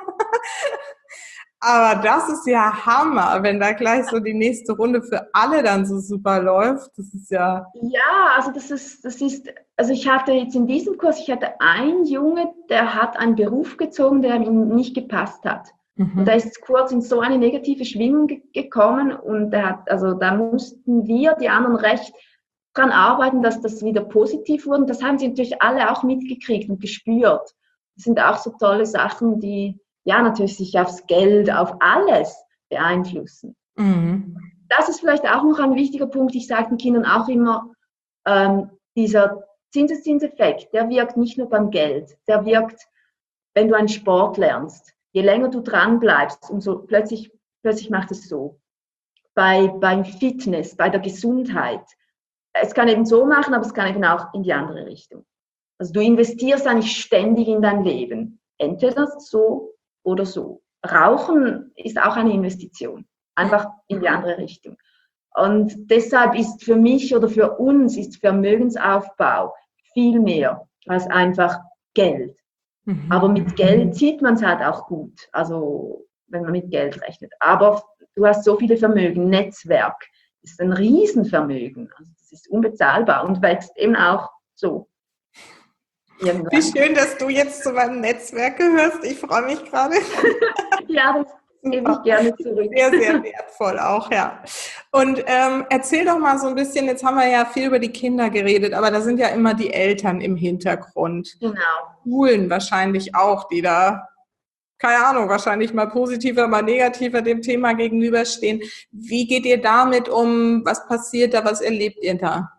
Aber das ist ja Hammer, wenn da gleich so die nächste Runde für alle dann so super läuft. Das ist ja...
Ja, also das ist, das ist, also ich hatte jetzt in diesem Kurs, ich hatte einen Junge, der hat einen Beruf gezogen, der ihm nicht gepasst hat. Mhm. Und da ist kurz in so eine negative Schwingung ge- gekommen und der hat, also da mussten wir, die anderen, recht dran arbeiten, dass das wieder positiv wurde. Und das haben sie natürlich alle auch mitgekriegt und gespürt. Das sind auch so tolle Sachen, die ja natürlich sich aufs Geld, auf alles beeinflussen. Mhm. Das ist vielleicht auch noch ein wichtiger Punkt. Ich sage den Kindern auch immer, ähm, dieser Zinseszinseffekt, der wirkt nicht nur beim Geld, der wirkt, wenn du einen Sport lernst. Je länger du dran bleibst, umso plötzlich, plötzlich macht es so. Bei, beim Fitness, bei der Gesundheit. Es kann eben so machen, aber es kann eben auch in die andere Richtung. Also du investierst eigentlich ständig in dein Leben. Entweder so oder so. Rauchen ist auch eine Investition. Einfach in die andere Richtung. Und deshalb ist für mich oder für uns ist Vermögensaufbau viel mehr als einfach Geld. Mhm. Aber mit Geld sieht man es halt auch gut. Also wenn man mit Geld rechnet. Aber du hast so viele Vermögen. Netzwerk ist ein Riesenvermögen. Also das ist unbezahlbar und wächst eben auch so. Irgendwann.
Wie schön, dass du jetzt zu meinem Netzwerk gehörst. Ich freue mich gerade.
Ja, das gebe ich gerne zurück.
Sehr, sehr wertvoll auch, ja. Und ähm, erzähl doch mal so ein bisschen, jetzt haben wir ja viel über die Kinder geredet, aber da sind ja immer die Eltern im Hintergrund.
Genau.
Schulen wahrscheinlich auch, die da, keine Ahnung, wahrscheinlich mal positiver, mal negativer dem Thema gegenüberstehen. Wie geht ihr damit um? Was passiert da? Was erlebt ihr da?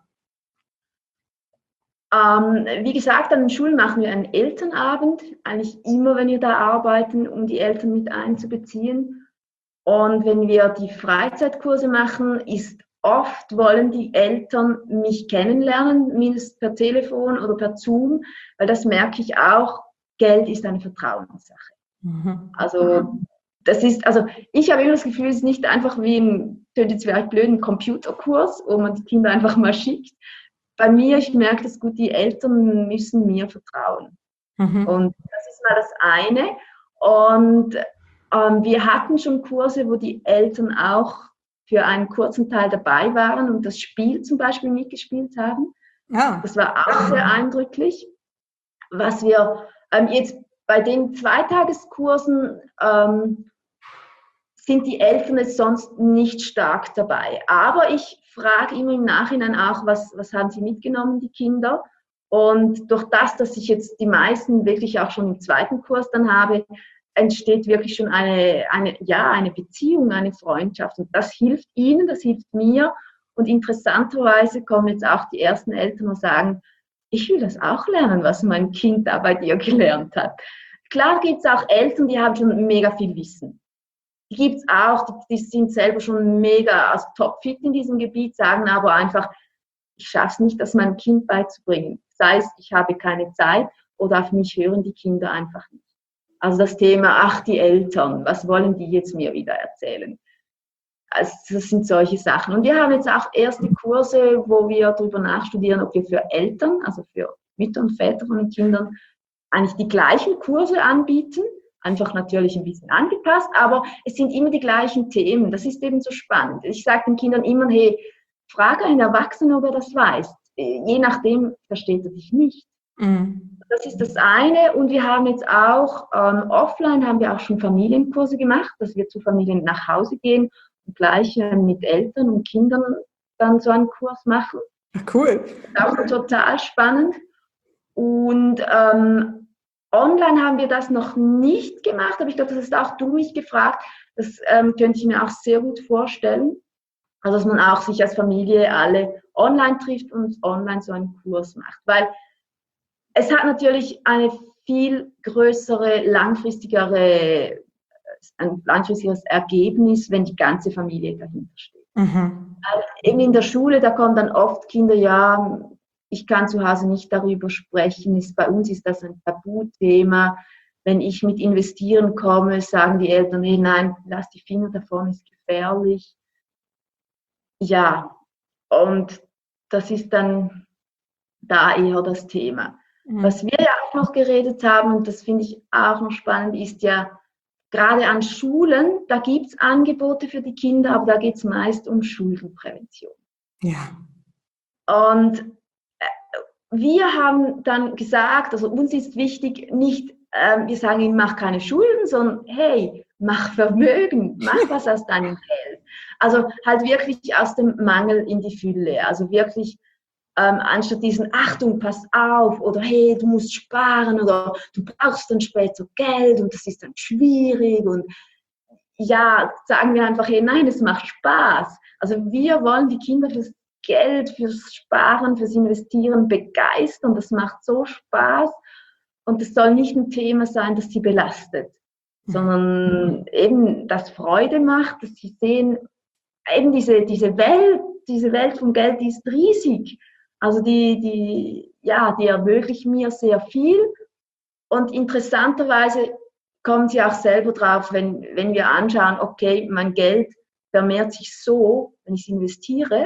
Ähm, wie gesagt, an den Schulen machen wir einen Elternabend, eigentlich immer, wenn wir da arbeiten, um die Eltern mit einzubeziehen. Und wenn wir die Freizeitkurse machen, ist oft, wollen die Eltern mich kennenlernen, mindestens per Telefon oder per Zoom, weil das merke ich auch, Geld ist eine Vertrauenssache. Mhm. Also das ist, also ich habe immer das Gefühl, es ist nicht einfach wie ein, klingt jetzt vielleicht blöd, ein Computerkurs, wo man die Kinder einfach mal schickt. Bei mir, ich merke das gut, die Eltern müssen mir vertrauen. Mhm. Und das ist mal das eine. Und ähm, wir hatten schon Kurse, wo die Eltern auch für einen kurzen Teil dabei waren und das Spiel zum Beispiel mitgespielt haben. Ja. Das war auch sehr eindrücklich. Was wir ähm, jetzt bei den Zweitageskursen ähm, sind die Eltern jetzt sonst nicht stark dabei. Aber ich frage immer im Nachhinein auch, was, was haben sie mitgenommen, die Kinder? Und durch das, dass ich jetzt die meisten wirklich auch schon im zweiten Kurs dann habe, entsteht wirklich schon eine, eine, ja, eine Beziehung, eine Freundschaft. Und das hilft ihnen, das hilft mir. Und interessanterweise kommen jetzt auch die ersten Eltern und sagen, ich will das auch lernen, was mein Kind da bei dir gelernt hat. Klar gibt es auch Eltern, die haben schon mega viel Wissen. Die gibt es auch, die, die sind selber schon mega also topfit in diesem Gebiet, sagen aber einfach, ich schaffe es nicht, das meinem Kind beizubringen. Sei es, ich habe keine Zeit oder auf mich hören die Kinder einfach nicht. Also das Thema, ach, die Eltern, was wollen die jetzt mir wieder erzählen? Also das sind solche Sachen. Und wir haben jetzt auch erste Kurse, wo wir darüber nachstudieren, ob wir für Eltern, also für Mütter und Väter von den Kindern, eigentlich die gleichen Kurse anbieten, einfach natürlich ein bisschen angepasst, aber es sind immer die gleichen Themen. Das ist eben so spannend. Ich sage den Kindern immer, hey, frage einen Erwachsenen, ob er das weiß. Je nachdem versteht er dich nicht. Mhm. Das ist das eine. Und wir haben jetzt auch, ähm, offline haben wir auch schon Familienkurse gemacht, dass wir zu Familien nach Hause gehen und gleich äh, mit Eltern und Kindern dann so einen Kurs machen.
Cool.
Das ist auch total spannend. Und ähm, online haben wir das noch nicht gemacht, aber ich glaube, das hast auch du mich gefragt. Das ähm, könnte ich mir auch sehr gut vorstellen. Also, dass man auch sich als Familie alle online trifft und online so einen Kurs macht. Weil es hat natürlich eine viel größere, langfristigere, ein langfristiges Ergebnis, wenn die ganze Familie dahinter steht. Mhm. Weil eben in der Schule, da kommen dann oft Kinder, ja, ich kann zu Hause nicht darüber sprechen, ist, bei uns ist das ein Tabuthema. Wenn ich mit Investieren komme, sagen die Eltern, hey, nein, lass die Finger davon, ist gefährlich. Ja, und das ist dann da eher das Thema. Mhm. Was wir ja auch noch geredet haben, und das finde ich auch noch spannend, ist ja, gerade an Schulen, da gibt es Angebote für die Kinder, aber da geht es meist um Schuldenprävention.
Ja.
Und wir haben dann gesagt, also uns ist wichtig, nicht, äh, wir sagen ihnen, mach keine Schulden, sondern hey, mach Vermögen, mach was aus deinem Geld. Also halt wirklich aus dem Mangel in die Fülle. Also wirklich ähm, anstatt diesen Achtung, pass auf oder hey, du musst sparen oder du brauchst dann später Geld und das ist dann schwierig und ja, sagen wir einfach, hey, nein, es macht Spaß. Also wir wollen die Kinder fürs Geld, fürs Sparen, fürs Investieren begeistern. Das macht so Spaß und es soll nicht ein Thema sein, das sie belastet, sondern eben das Freude macht, dass sie sehen, eben diese, diese Welt, diese Welt vom Geld, die ist riesig. Also die, die, ja, die ermöglicht mir sehr viel und interessanterweise kommen sie auch selber drauf, wenn, wenn wir anschauen, okay, mein Geld vermehrt sich so, wenn ich es investiere.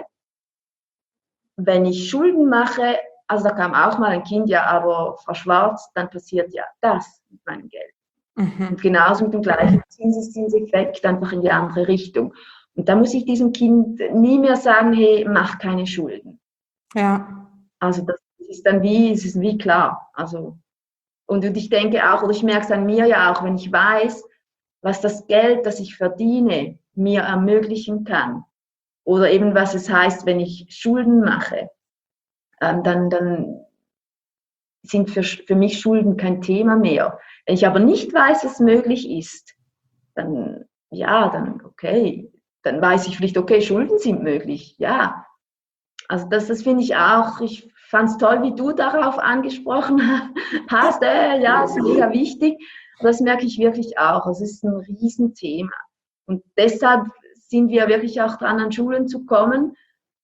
Wenn ich Schulden mache, also da kam auch mal ein Kind, ja, aber Frau Schwarz, dann passiert ja das mit meinem Geld. Mhm. Und genauso mit dem gleichen Zinseszinseffekt, einfach in die andere Richtung. Und da muss ich diesem Kind nie mehr sagen, hey, mach keine Schulden.
Ja.
Also das ist dann wie, es ist wie klar. Also, und ich denke auch, oder ich merke es an mir ja auch, wenn ich weiß, was das Geld, das ich verdiene, mir ermöglichen kann. Oder eben was es heißt, wenn ich Schulden mache, ähm, dann, dann sind für, für mich Schulden kein Thema mehr. Wenn ich aber nicht weiß, was möglich ist, dann, ja, dann okay, dann weiß ich vielleicht, okay, Schulden sind möglich, ja. Also das, das finde ich auch, ich fand es toll, wie du darauf angesprochen hast, äh, ja, ist mega wichtig. Das merke ich wirklich auch, es ist ein Riesenthema. Und deshalb sind wir wirklich auch dran, an Schulen zu kommen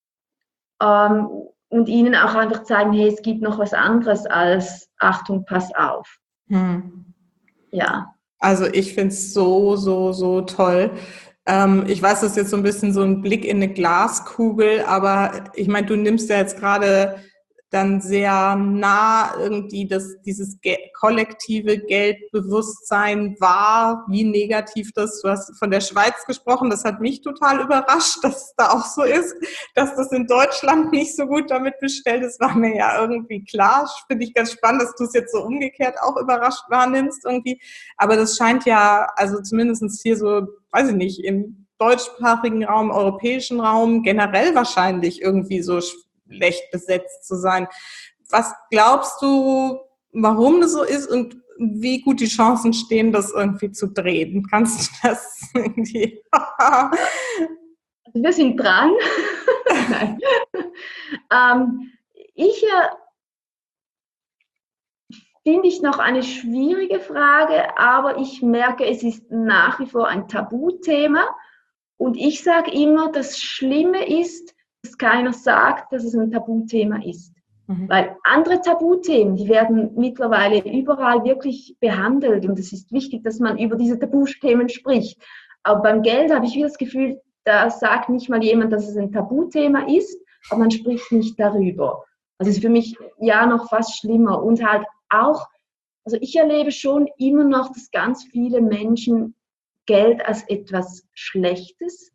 ähm, und ihnen auch einfach zeigen, hey, es gibt noch was anderes als Achtung, pass auf.
Hm.
Ja.
Also ich finde es so, so, so toll. Ähm, ich weiß, das ist jetzt so ein bisschen so ein Blick in eine Glaskugel, aber ich meine, du nimmst ja jetzt gerade dann sehr nah irgendwie das, dieses Ge- kollektive Geldbewusstsein wahr, wie negativ das, du hast von der Schweiz gesprochen, das hat mich total überrascht, dass es da auch so ist, dass das in Deutschland nicht so gut damit bestellt ist, war mir ja irgendwie klar. Finde ich ganz spannend, dass du es jetzt so umgekehrt auch überrascht wahrnimmst irgendwie, aber das scheint ja, also zumindest hier so, weiß ich nicht, im deutschsprachigen Raum, europäischen Raum generell wahrscheinlich irgendwie so schlecht besetzt zu sein. Was glaubst du, warum das so ist und wie gut die Chancen stehen, das irgendwie zu drehen. Kannst du das irgendwie?
Wir sind dran. Nein. ähm, ich äh, finde ich noch eine schwierige Frage, aber ich merke, es ist nach wie vor ein Tabuthema. Und ich sage immer, das Schlimme ist, dass keiner sagt, dass es ein Tabuthema ist. Mhm. Weil andere Tabuthemen, die werden mittlerweile überall wirklich behandelt. Und es ist wichtig, dass man über diese Tabuthemen spricht. Aber beim Geld habe ich wieder das Gefühl, da sagt nicht mal jemand, dass es ein Tabuthema ist, aber man spricht nicht darüber. Also es ist für mich ja noch fast schlimmer. Und halt auch, also ich erlebe schon immer noch, dass ganz viele Menschen Geld als etwas Schlechtes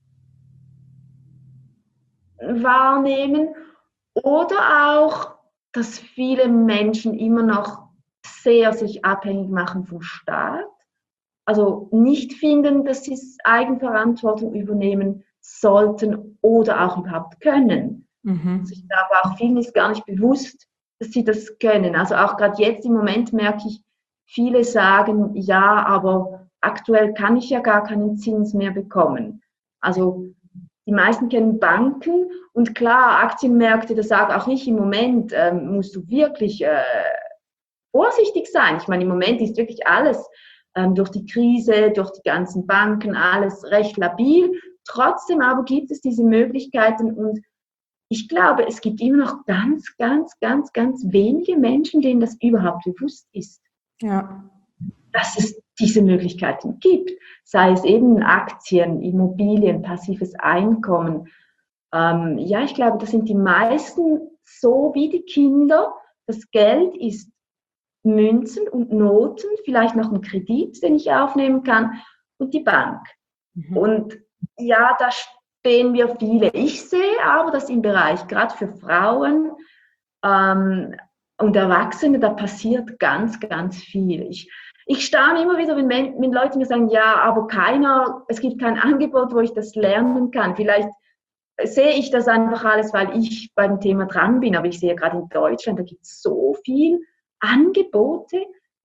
wahrnehmen oder auch, dass viele Menschen immer noch sehr sich abhängig machen vom Staat, also nicht finden, dass sie Eigenverantwortung übernehmen sollten oder auch überhaupt können. Mhm. Also ich glaube auch vielen ist gar nicht bewusst, dass sie das können. Also auch gerade jetzt im Moment merke ich, viele sagen, ja, aber aktuell kann ich ja gar keinen Zins mehr bekommen. Also die meisten kennen Banken und klar, Aktienmärkte, das sage auch ich im Moment, ähm, musst du wirklich äh, vorsichtig sein. Ich meine, im Moment ist wirklich alles ähm, durch die Krise, durch die ganzen Banken, alles recht labil. Trotzdem aber gibt es diese Möglichkeiten und ich glaube, es gibt immer noch ganz, ganz, ganz, ganz wenige Menschen, denen das überhaupt bewusst ist.
Ja.
Dass es diese Möglichkeiten gibt, sei es eben Aktien, Immobilien, passives Einkommen. Ähm, ja, ich glaube, das sind die meisten so wie die Kinder. Das Geld ist Münzen und Noten, vielleicht noch ein Kredit, den ich aufnehmen kann und die Bank. Mhm. Und ja, da stehen wir viele. Ich sehe aber, dass im Bereich, gerade für Frauen ähm, und Erwachsene, da passiert ganz, ganz viel. Ich, ich staune immer wieder, wenn, wenn Leute mir sagen, ja, aber keiner, es gibt kein Angebot, wo ich das lernen kann. Vielleicht sehe ich das einfach alles, weil ich beim Thema dran bin, aber ich sehe gerade in Deutschland, da gibt es so viel Angebote,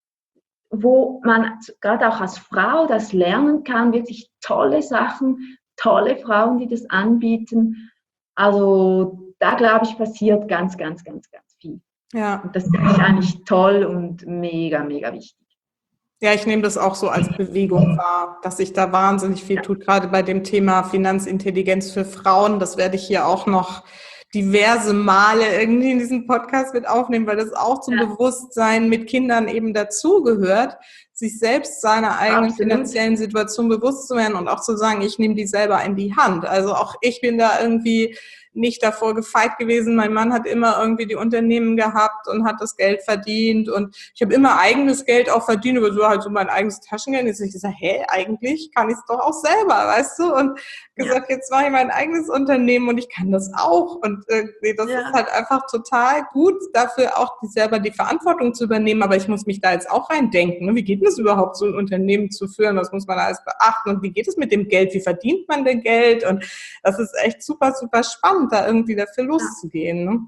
wo man gerade auch als Frau das lernen kann, wirklich tolle Sachen, tolle Frauen, die das anbieten. Also da, glaube ich, passiert ganz, ganz, ganz, ganz viel.
Ja.
Und das finde ich eigentlich toll und mega, mega wichtig.
Ja, ich nehme das auch so als Bewegung wahr, dass sich da wahnsinnig viel tut, gerade bei dem Thema Finanzintelligenz für Frauen. Das werde ich hier auch noch diverse Male irgendwie in diesem Podcast mit aufnehmen, weil das auch zum ja. Bewusstsein mit Kindern eben dazugehört, sich selbst seiner eigenen Absolut. Finanziellen Situation bewusst zu werden und auch zu sagen, ich nehme die selber in die Hand. Also auch ich bin da irgendwie nicht davor gefeit gewesen. Mein Mann hat immer irgendwie die Unternehmen gehabt und hat das Geld verdient und ich habe immer eigenes Geld auch verdient, aber so halt so mein eigenes Taschengeld. Jetzt habe ich gesagt, hä, eigentlich kann ich es doch auch selber, weißt du? Und gesagt, ja. jetzt mache ich mein eigenes Unternehmen und ich kann das auch. Und äh, das ja. ist halt einfach total gut, dafür auch die, selber die Verantwortung zu übernehmen. Aber ich muss mich da jetzt auch reindenken. Ne? Wie geht es überhaupt, so ein Unternehmen zu führen? Was muss man da alles beachten? Und wie geht es mit dem Geld? Wie verdient man denn Geld? Und das ist echt super, super spannend, da irgendwie dafür loszugehen. Ne?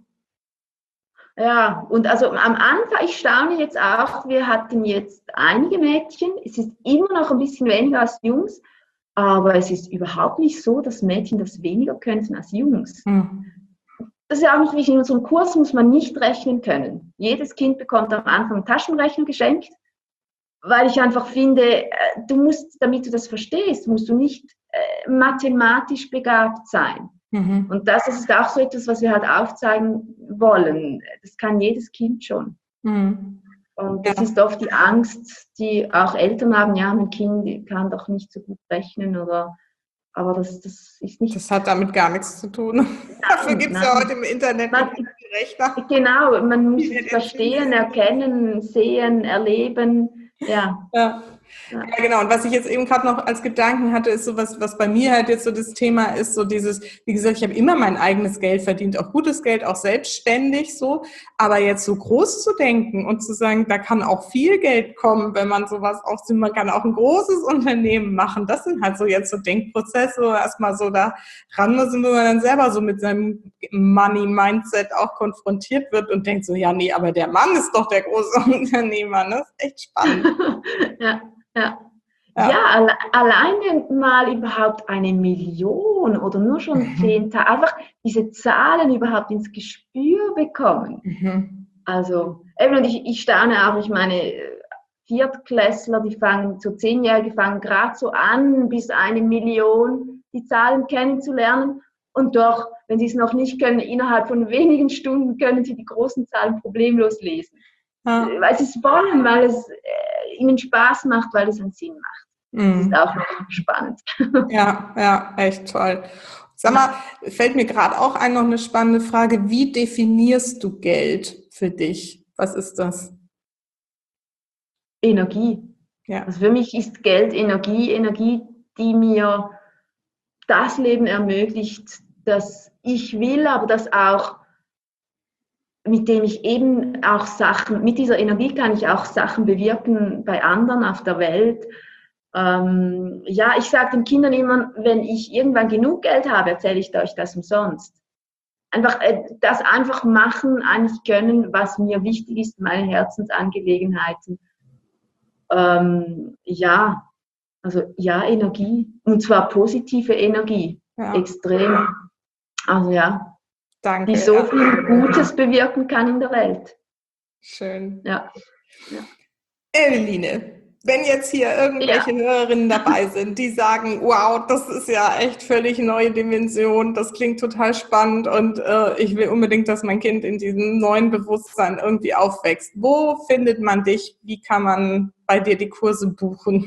Ja, und also am Anfang, ich staune jetzt auch, wir hatten jetzt einige Mädchen, es ist immer noch ein bisschen weniger als Jungs, aber es ist überhaupt nicht so, dass Mädchen das weniger können als Jungs. Mhm. Das ist ja auch nicht wichtig, in unserem Kurs muss man nicht rechnen können. Jedes Kind bekommt am Anfang einen Taschenrechner geschenkt, weil ich einfach finde, du musst, damit du das verstehst, musst du nicht äh, mathematisch begabt sein. Mhm. Und das ist auch so etwas, was wir halt aufzeigen wollen. Das kann jedes Kind schon. Mhm. Und das ja. ist oft die Angst, die auch Eltern haben, ja, mein Kind kann doch nicht so gut rechnen oder, aber das, das ist nicht...
Das hat damit gar nichts zu tun. Nein, Dafür gibt es ja heute im Internet
man, Rechner. Genau, man muss es verstehen, erkennen, sehen, erleben, ja.
Ja.
Ja.
Ja, genau. Und was ich jetzt eben gerade noch als Gedanken hatte, ist so was, was bei mir halt jetzt so das Thema ist, so dieses, wie gesagt, ich habe immer mein eigenes Geld verdient, auch gutes Geld, auch selbstständig so. Aber jetzt so groß zu denken und zu sagen, da kann auch viel Geld kommen, wenn man sowas auch, man kann auch ein großes Unternehmen machen. Das sind halt so jetzt so Denkprozesse, wo erstmal so da ran müssen, wo man dann selber so mit seinem Money-Mindset auch konfrontiert wird und denkt so, ja, nee, aber der Mann ist doch der große Unternehmer, ne? Das ist echt spannend.
Ja. Ja,
Ja.
ja alle, alleine mal überhaupt eine Million oder nur schon
Mhm.
zehntausend, einfach diese Zahlen überhaupt ins Gespür bekommen.
Mhm.
Also, eben, und ich, ich staune auch, ich meine, Viertklässler, die fangen, so Zehnjährige fangen gerade so an, bis eine Million die Zahlen kennenzulernen. Und doch, wenn sie es noch nicht können, innerhalb von wenigen Stunden können sie die großen Zahlen problemlos lesen.
Ja.
Weil sie es wollen, weil es äh, ihnen Spaß macht, weil es einen Sinn macht. Das ist
Mhm.
auch noch spannend.
Ja, ja, echt toll. Sag mal, fällt mir gerade auch ein, noch eine spannende Frage. Wie definierst du Geld für dich? Was ist das?
Energie.
Ja.
Also für mich ist Geld Energie, Energie, die mir das Leben ermöglicht, das ich will, aber das auch, mit dem ich eben auch Sachen, mit dieser Energie kann ich auch Sachen bewirken bei anderen auf der Welt. Ähm, ja, ich sage den Kindern immer, wenn ich irgendwann genug Geld habe, erzähle ich euch das umsonst. Einfach äh, das einfach machen, eigentlich können, was mir wichtig ist, meine Herzensangelegenheiten. Ähm, ja, also ja, Energie. Und zwar positive Energie.
Ja.
Extrem. Also ja,
Danke.
die so
Ja.
viel Gutes bewirken kann in der Welt.
Schön.
Ja. Ja.
Eveline, wenn jetzt hier irgendwelche
Ja.
Hörerinnen dabei sind, die sagen, wow, das ist ja echt völlig neue Dimension, das klingt total spannend und äh, ich will unbedingt, dass mein Kind in diesem neuen Bewusstsein irgendwie aufwächst. Wo findet man dich? Wie kann man bei dir die Kurse buchen?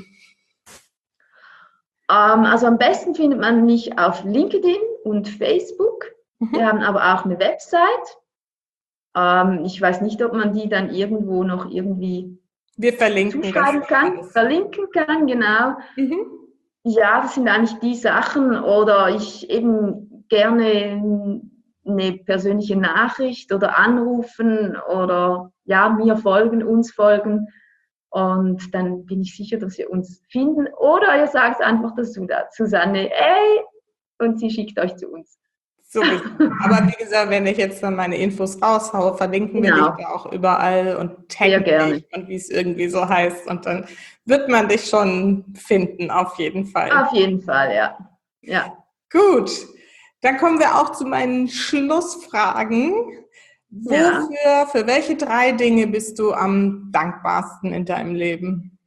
Ähm, also am besten findet man mich auf LinkedIn und Facebook.
Mhm.
Wir haben aber auch eine Website. Ähm, ich weiß nicht, ob man die dann irgendwo noch irgendwie
Wir verlinken
zuschreiben
das
kann,
alles.
verlinken kann, genau.
Mhm.
Ja, das sind eigentlich die Sachen, oder ich eben gerne eine persönliche Nachricht oder anrufen oder ja, mir folgen, uns folgen. Und dann bin ich sicher, dass wir uns finden. Oder ihr sagt einfach dazu, Susanne, ey, und sie schickt euch zu uns.
Sowieso. Aber wie gesagt, wenn ich jetzt dann meine Infos raushaue, verlinken wir
Genau.
dich da auch überall und
Sehr
taggen
gerne.
dich und wie es irgendwie so heißt. Und dann wird man dich schon finden, auf jeden Fall.
Auf jeden Fall, ja. Ja.
Gut, dann kommen wir auch zu meinen Schlussfragen.
Ja.
Wofür, für welche drei Dinge bist du am dankbarsten in deinem Leben?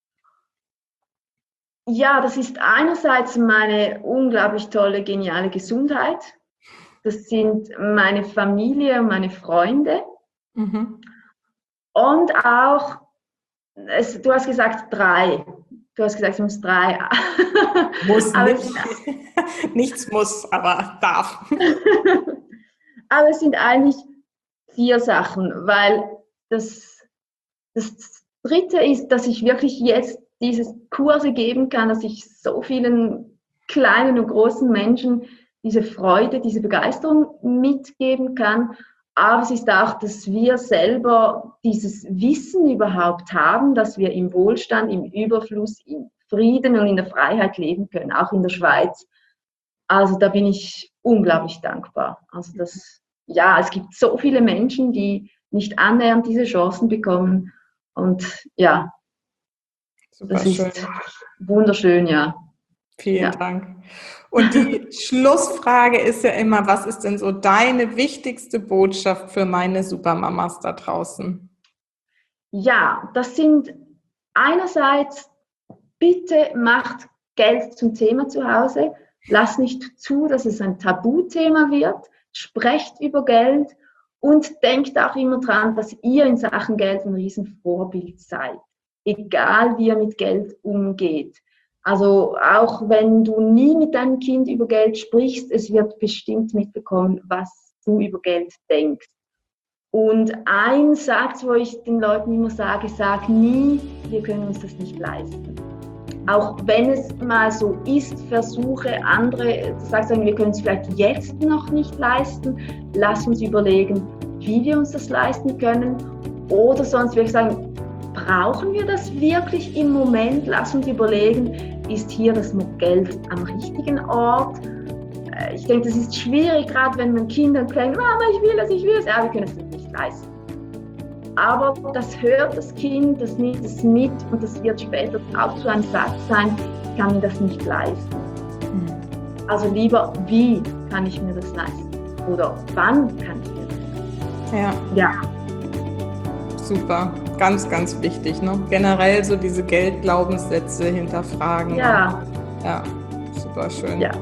Ja, das ist einerseits meine unglaublich tolle, geniale Gesundheit. Das sind meine Familie und meine Freunde.
Mhm.
Und auch, es, du hast gesagt drei. Du hast gesagt, es muss drei.
Muss
aber
nicht.
Es,
Nichts muss, aber darf.
aber es sind eigentlich vier Sachen, weil das, das dritte ist, dass ich wirklich jetzt diese Kurse geben kann, dass ich so vielen kleinen und großen Menschen diese Freude, diese Begeisterung mitgeben kann. Aber es ist auch, dass wir selber dieses Wissen überhaupt haben, dass wir im Wohlstand, im Überfluss, im Frieden und in der Freiheit leben können, auch in der Schweiz. Also da bin ich unglaublich dankbar. Also das, ja, es gibt so viele Menschen, die nicht annähernd diese Chancen bekommen. Und ja,
Super
das
schön.
ist wunderschön, ja.
Vielen
Ja.
Dank. Und die Schlussfrage ist ja immer, was ist denn so deine wichtigste Botschaft für meine Supermamas da draußen?
Ja, das sind einerseits, bitte macht Geld zum Thema zu Hause. Lasst nicht zu, dass es ein Tabuthema wird. Sprecht über Geld und denkt auch immer dran, dass ihr in Sachen Geld ein Riesenvorbild seid. Egal wie ihr mit Geld umgeht. Also auch wenn du nie mit deinem Kind über Geld sprichst, es wird bestimmt mitbekommen, was du über Geld denkst. Und ein Satz, wo ich den Leuten immer sage, sag nie, wir können uns das nicht leisten. Auch wenn es mal so ist, versuche andere, sag sagen, wir können es vielleicht jetzt noch nicht leisten, lass uns überlegen, wie wir uns das leisten können. Oder sonst würde ich sagen, brauchen wir das wirklich im Moment? Lass uns überlegen, ist hier das Geld am richtigen Ort? Ich denke, das ist schwierig, gerade wenn man Kindern denkt, Mama, ich will das, ich will das. Ja, wir können es nicht leisten. Aber das hört das Kind, das nimmt es mit und das wird später auch zu einem Satz sein, ich kann mir das nicht leisten. Also lieber, wie kann ich mir das leisten? Oder wann kann ich mir das leisten?
Ja.
Ja.
Super, ganz, ganz wichtig. Ne? Generell so diese Geldglaubenssätze hinterfragen.
Ja.
Ja, super schön.
Ja.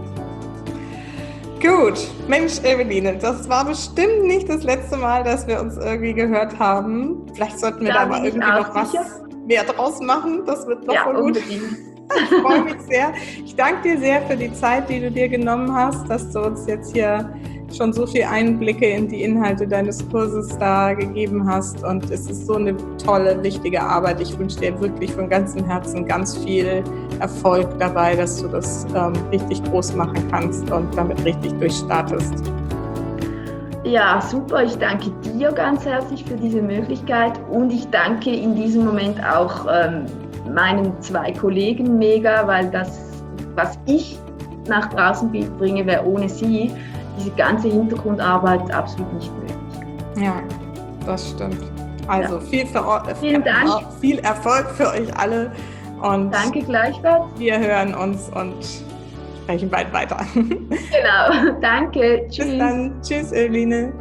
Gut, Mensch, Eveline, das war bestimmt nicht das letzte Mal, dass wir uns irgendwie gehört haben. Vielleicht sollten wir da, da mal irgendwie noch was mehr draus machen. Das wird doch
ja,
voll gut.
Unbedingt.
Ich freue mich sehr. Ich danke dir sehr für die Zeit, die du dir genommen hast, dass du uns jetzt hier schon so viele Einblicke in die Inhalte deines Kurses da gegeben hast. Und es ist so eine tolle, wichtige Arbeit. Ich wünsche dir wirklich von ganzem Herzen ganz viel Erfolg dabei, dass du das ähm, richtig groß machen kannst und damit richtig durchstartest.
Ja, super. Ich danke dir ganz herzlich für diese Möglichkeit und ich danke in diesem Moment auch ähm, meinen zwei Kollegen mega, weil das, was ich nach draußen bringe, wäre ohne sie diese ganze Hintergrundarbeit absolut nicht möglich.
Ja, das stimmt. Also ja. viel, für,
Vielen Dank.
viel Erfolg für euch alle. Und
danke gleichfalls.
Wir hören uns und sprechen bald weiter.
Genau, danke. Tschüss.
Bis dann. Tschüss, Eveline.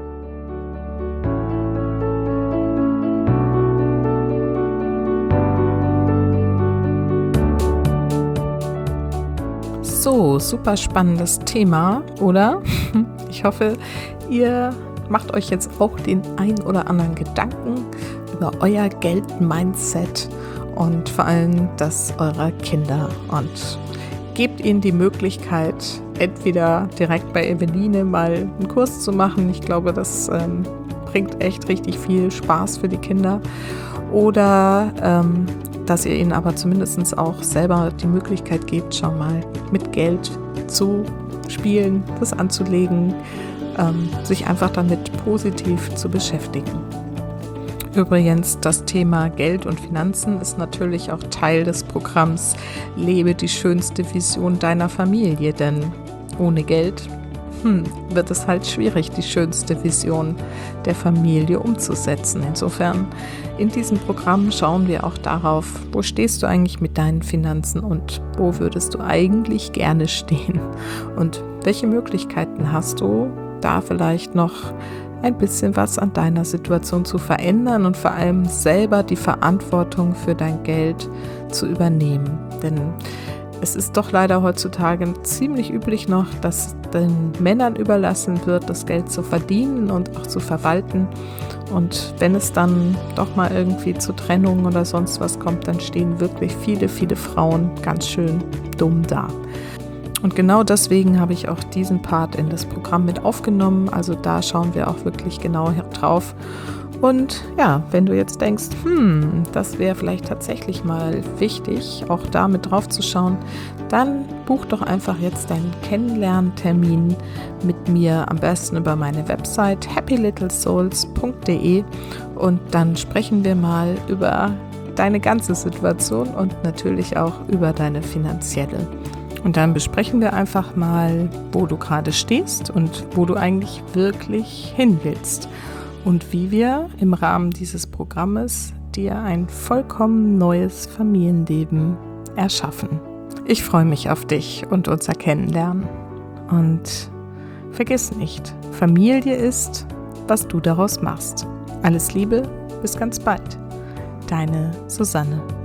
So, super spannendes Thema, oder? Ich hoffe, ihr macht euch jetzt auch den ein oder anderen Gedanken über euer Geld-Mindset und vor allem das eurer Kinder und gebt ihnen die Möglichkeit, entweder direkt bei Eveline mal einen Kurs zu machen. Ich glaube, das ähm, bringt echt richtig viel Spaß für die Kinder. Oder ähm, dass ihr ihnen aber zumindest auch selber die Möglichkeit gebt, schon mal mit Geld zu spielen, das anzulegen, ähm, sich einfach damit positiv zu beschäftigen. Übrigens, das Thema Geld und Finanzen ist natürlich auch Teil des Programms Lebe die schönste Vision deiner Familie, denn ohne Geld hm, wird es halt schwierig, die schönste Vision der Familie umzusetzen. Insofern, in diesem Programm schauen wir auch darauf, wo stehst du eigentlich mit deinen Finanzen und wo würdest du eigentlich gerne stehen und welche Möglichkeiten hast du, da vielleicht noch ein bisschen was an deiner Situation zu verändern und vor allem selber die Verantwortung für dein Geld zu übernehmen. Denn es ist doch leider heutzutage ziemlich üblich noch, dass den Männern überlassen wird, das Geld zu verdienen und auch zu verwalten. Und wenn es dann doch mal irgendwie zu Trennungen oder sonst was kommt, dann stehen wirklich viele, viele Frauen ganz schön dumm da. Und genau deswegen habe ich auch diesen Part in das Programm mit aufgenommen. Also da schauen wir auch wirklich genau drauf. Und ja, wenn du jetzt denkst, hm, das wäre vielleicht tatsächlich mal wichtig, auch da mit drauf zu schauen, dann buch doch einfach jetzt deinen Kennenlerntermin mit mir, am besten über meine Website happy little souls punkt de und dann sprechen wir mal über deine ganze Situation und natürlich auch über deine finanzielle. Und dann besprechen wir einfach mal, wo du gerade stehst und wo du eigentlich wirklich hin willst. Und wie wir im Rahmen dieses Programmes dir ein vollkommen neues Familienleben erschaffen. Ich freue mich auf dich und unser Kennenlernen. Und vergiss nicht, Familie ist, was du daraus machst. Alles Liebe, bis ganz bald. Deine Susanne.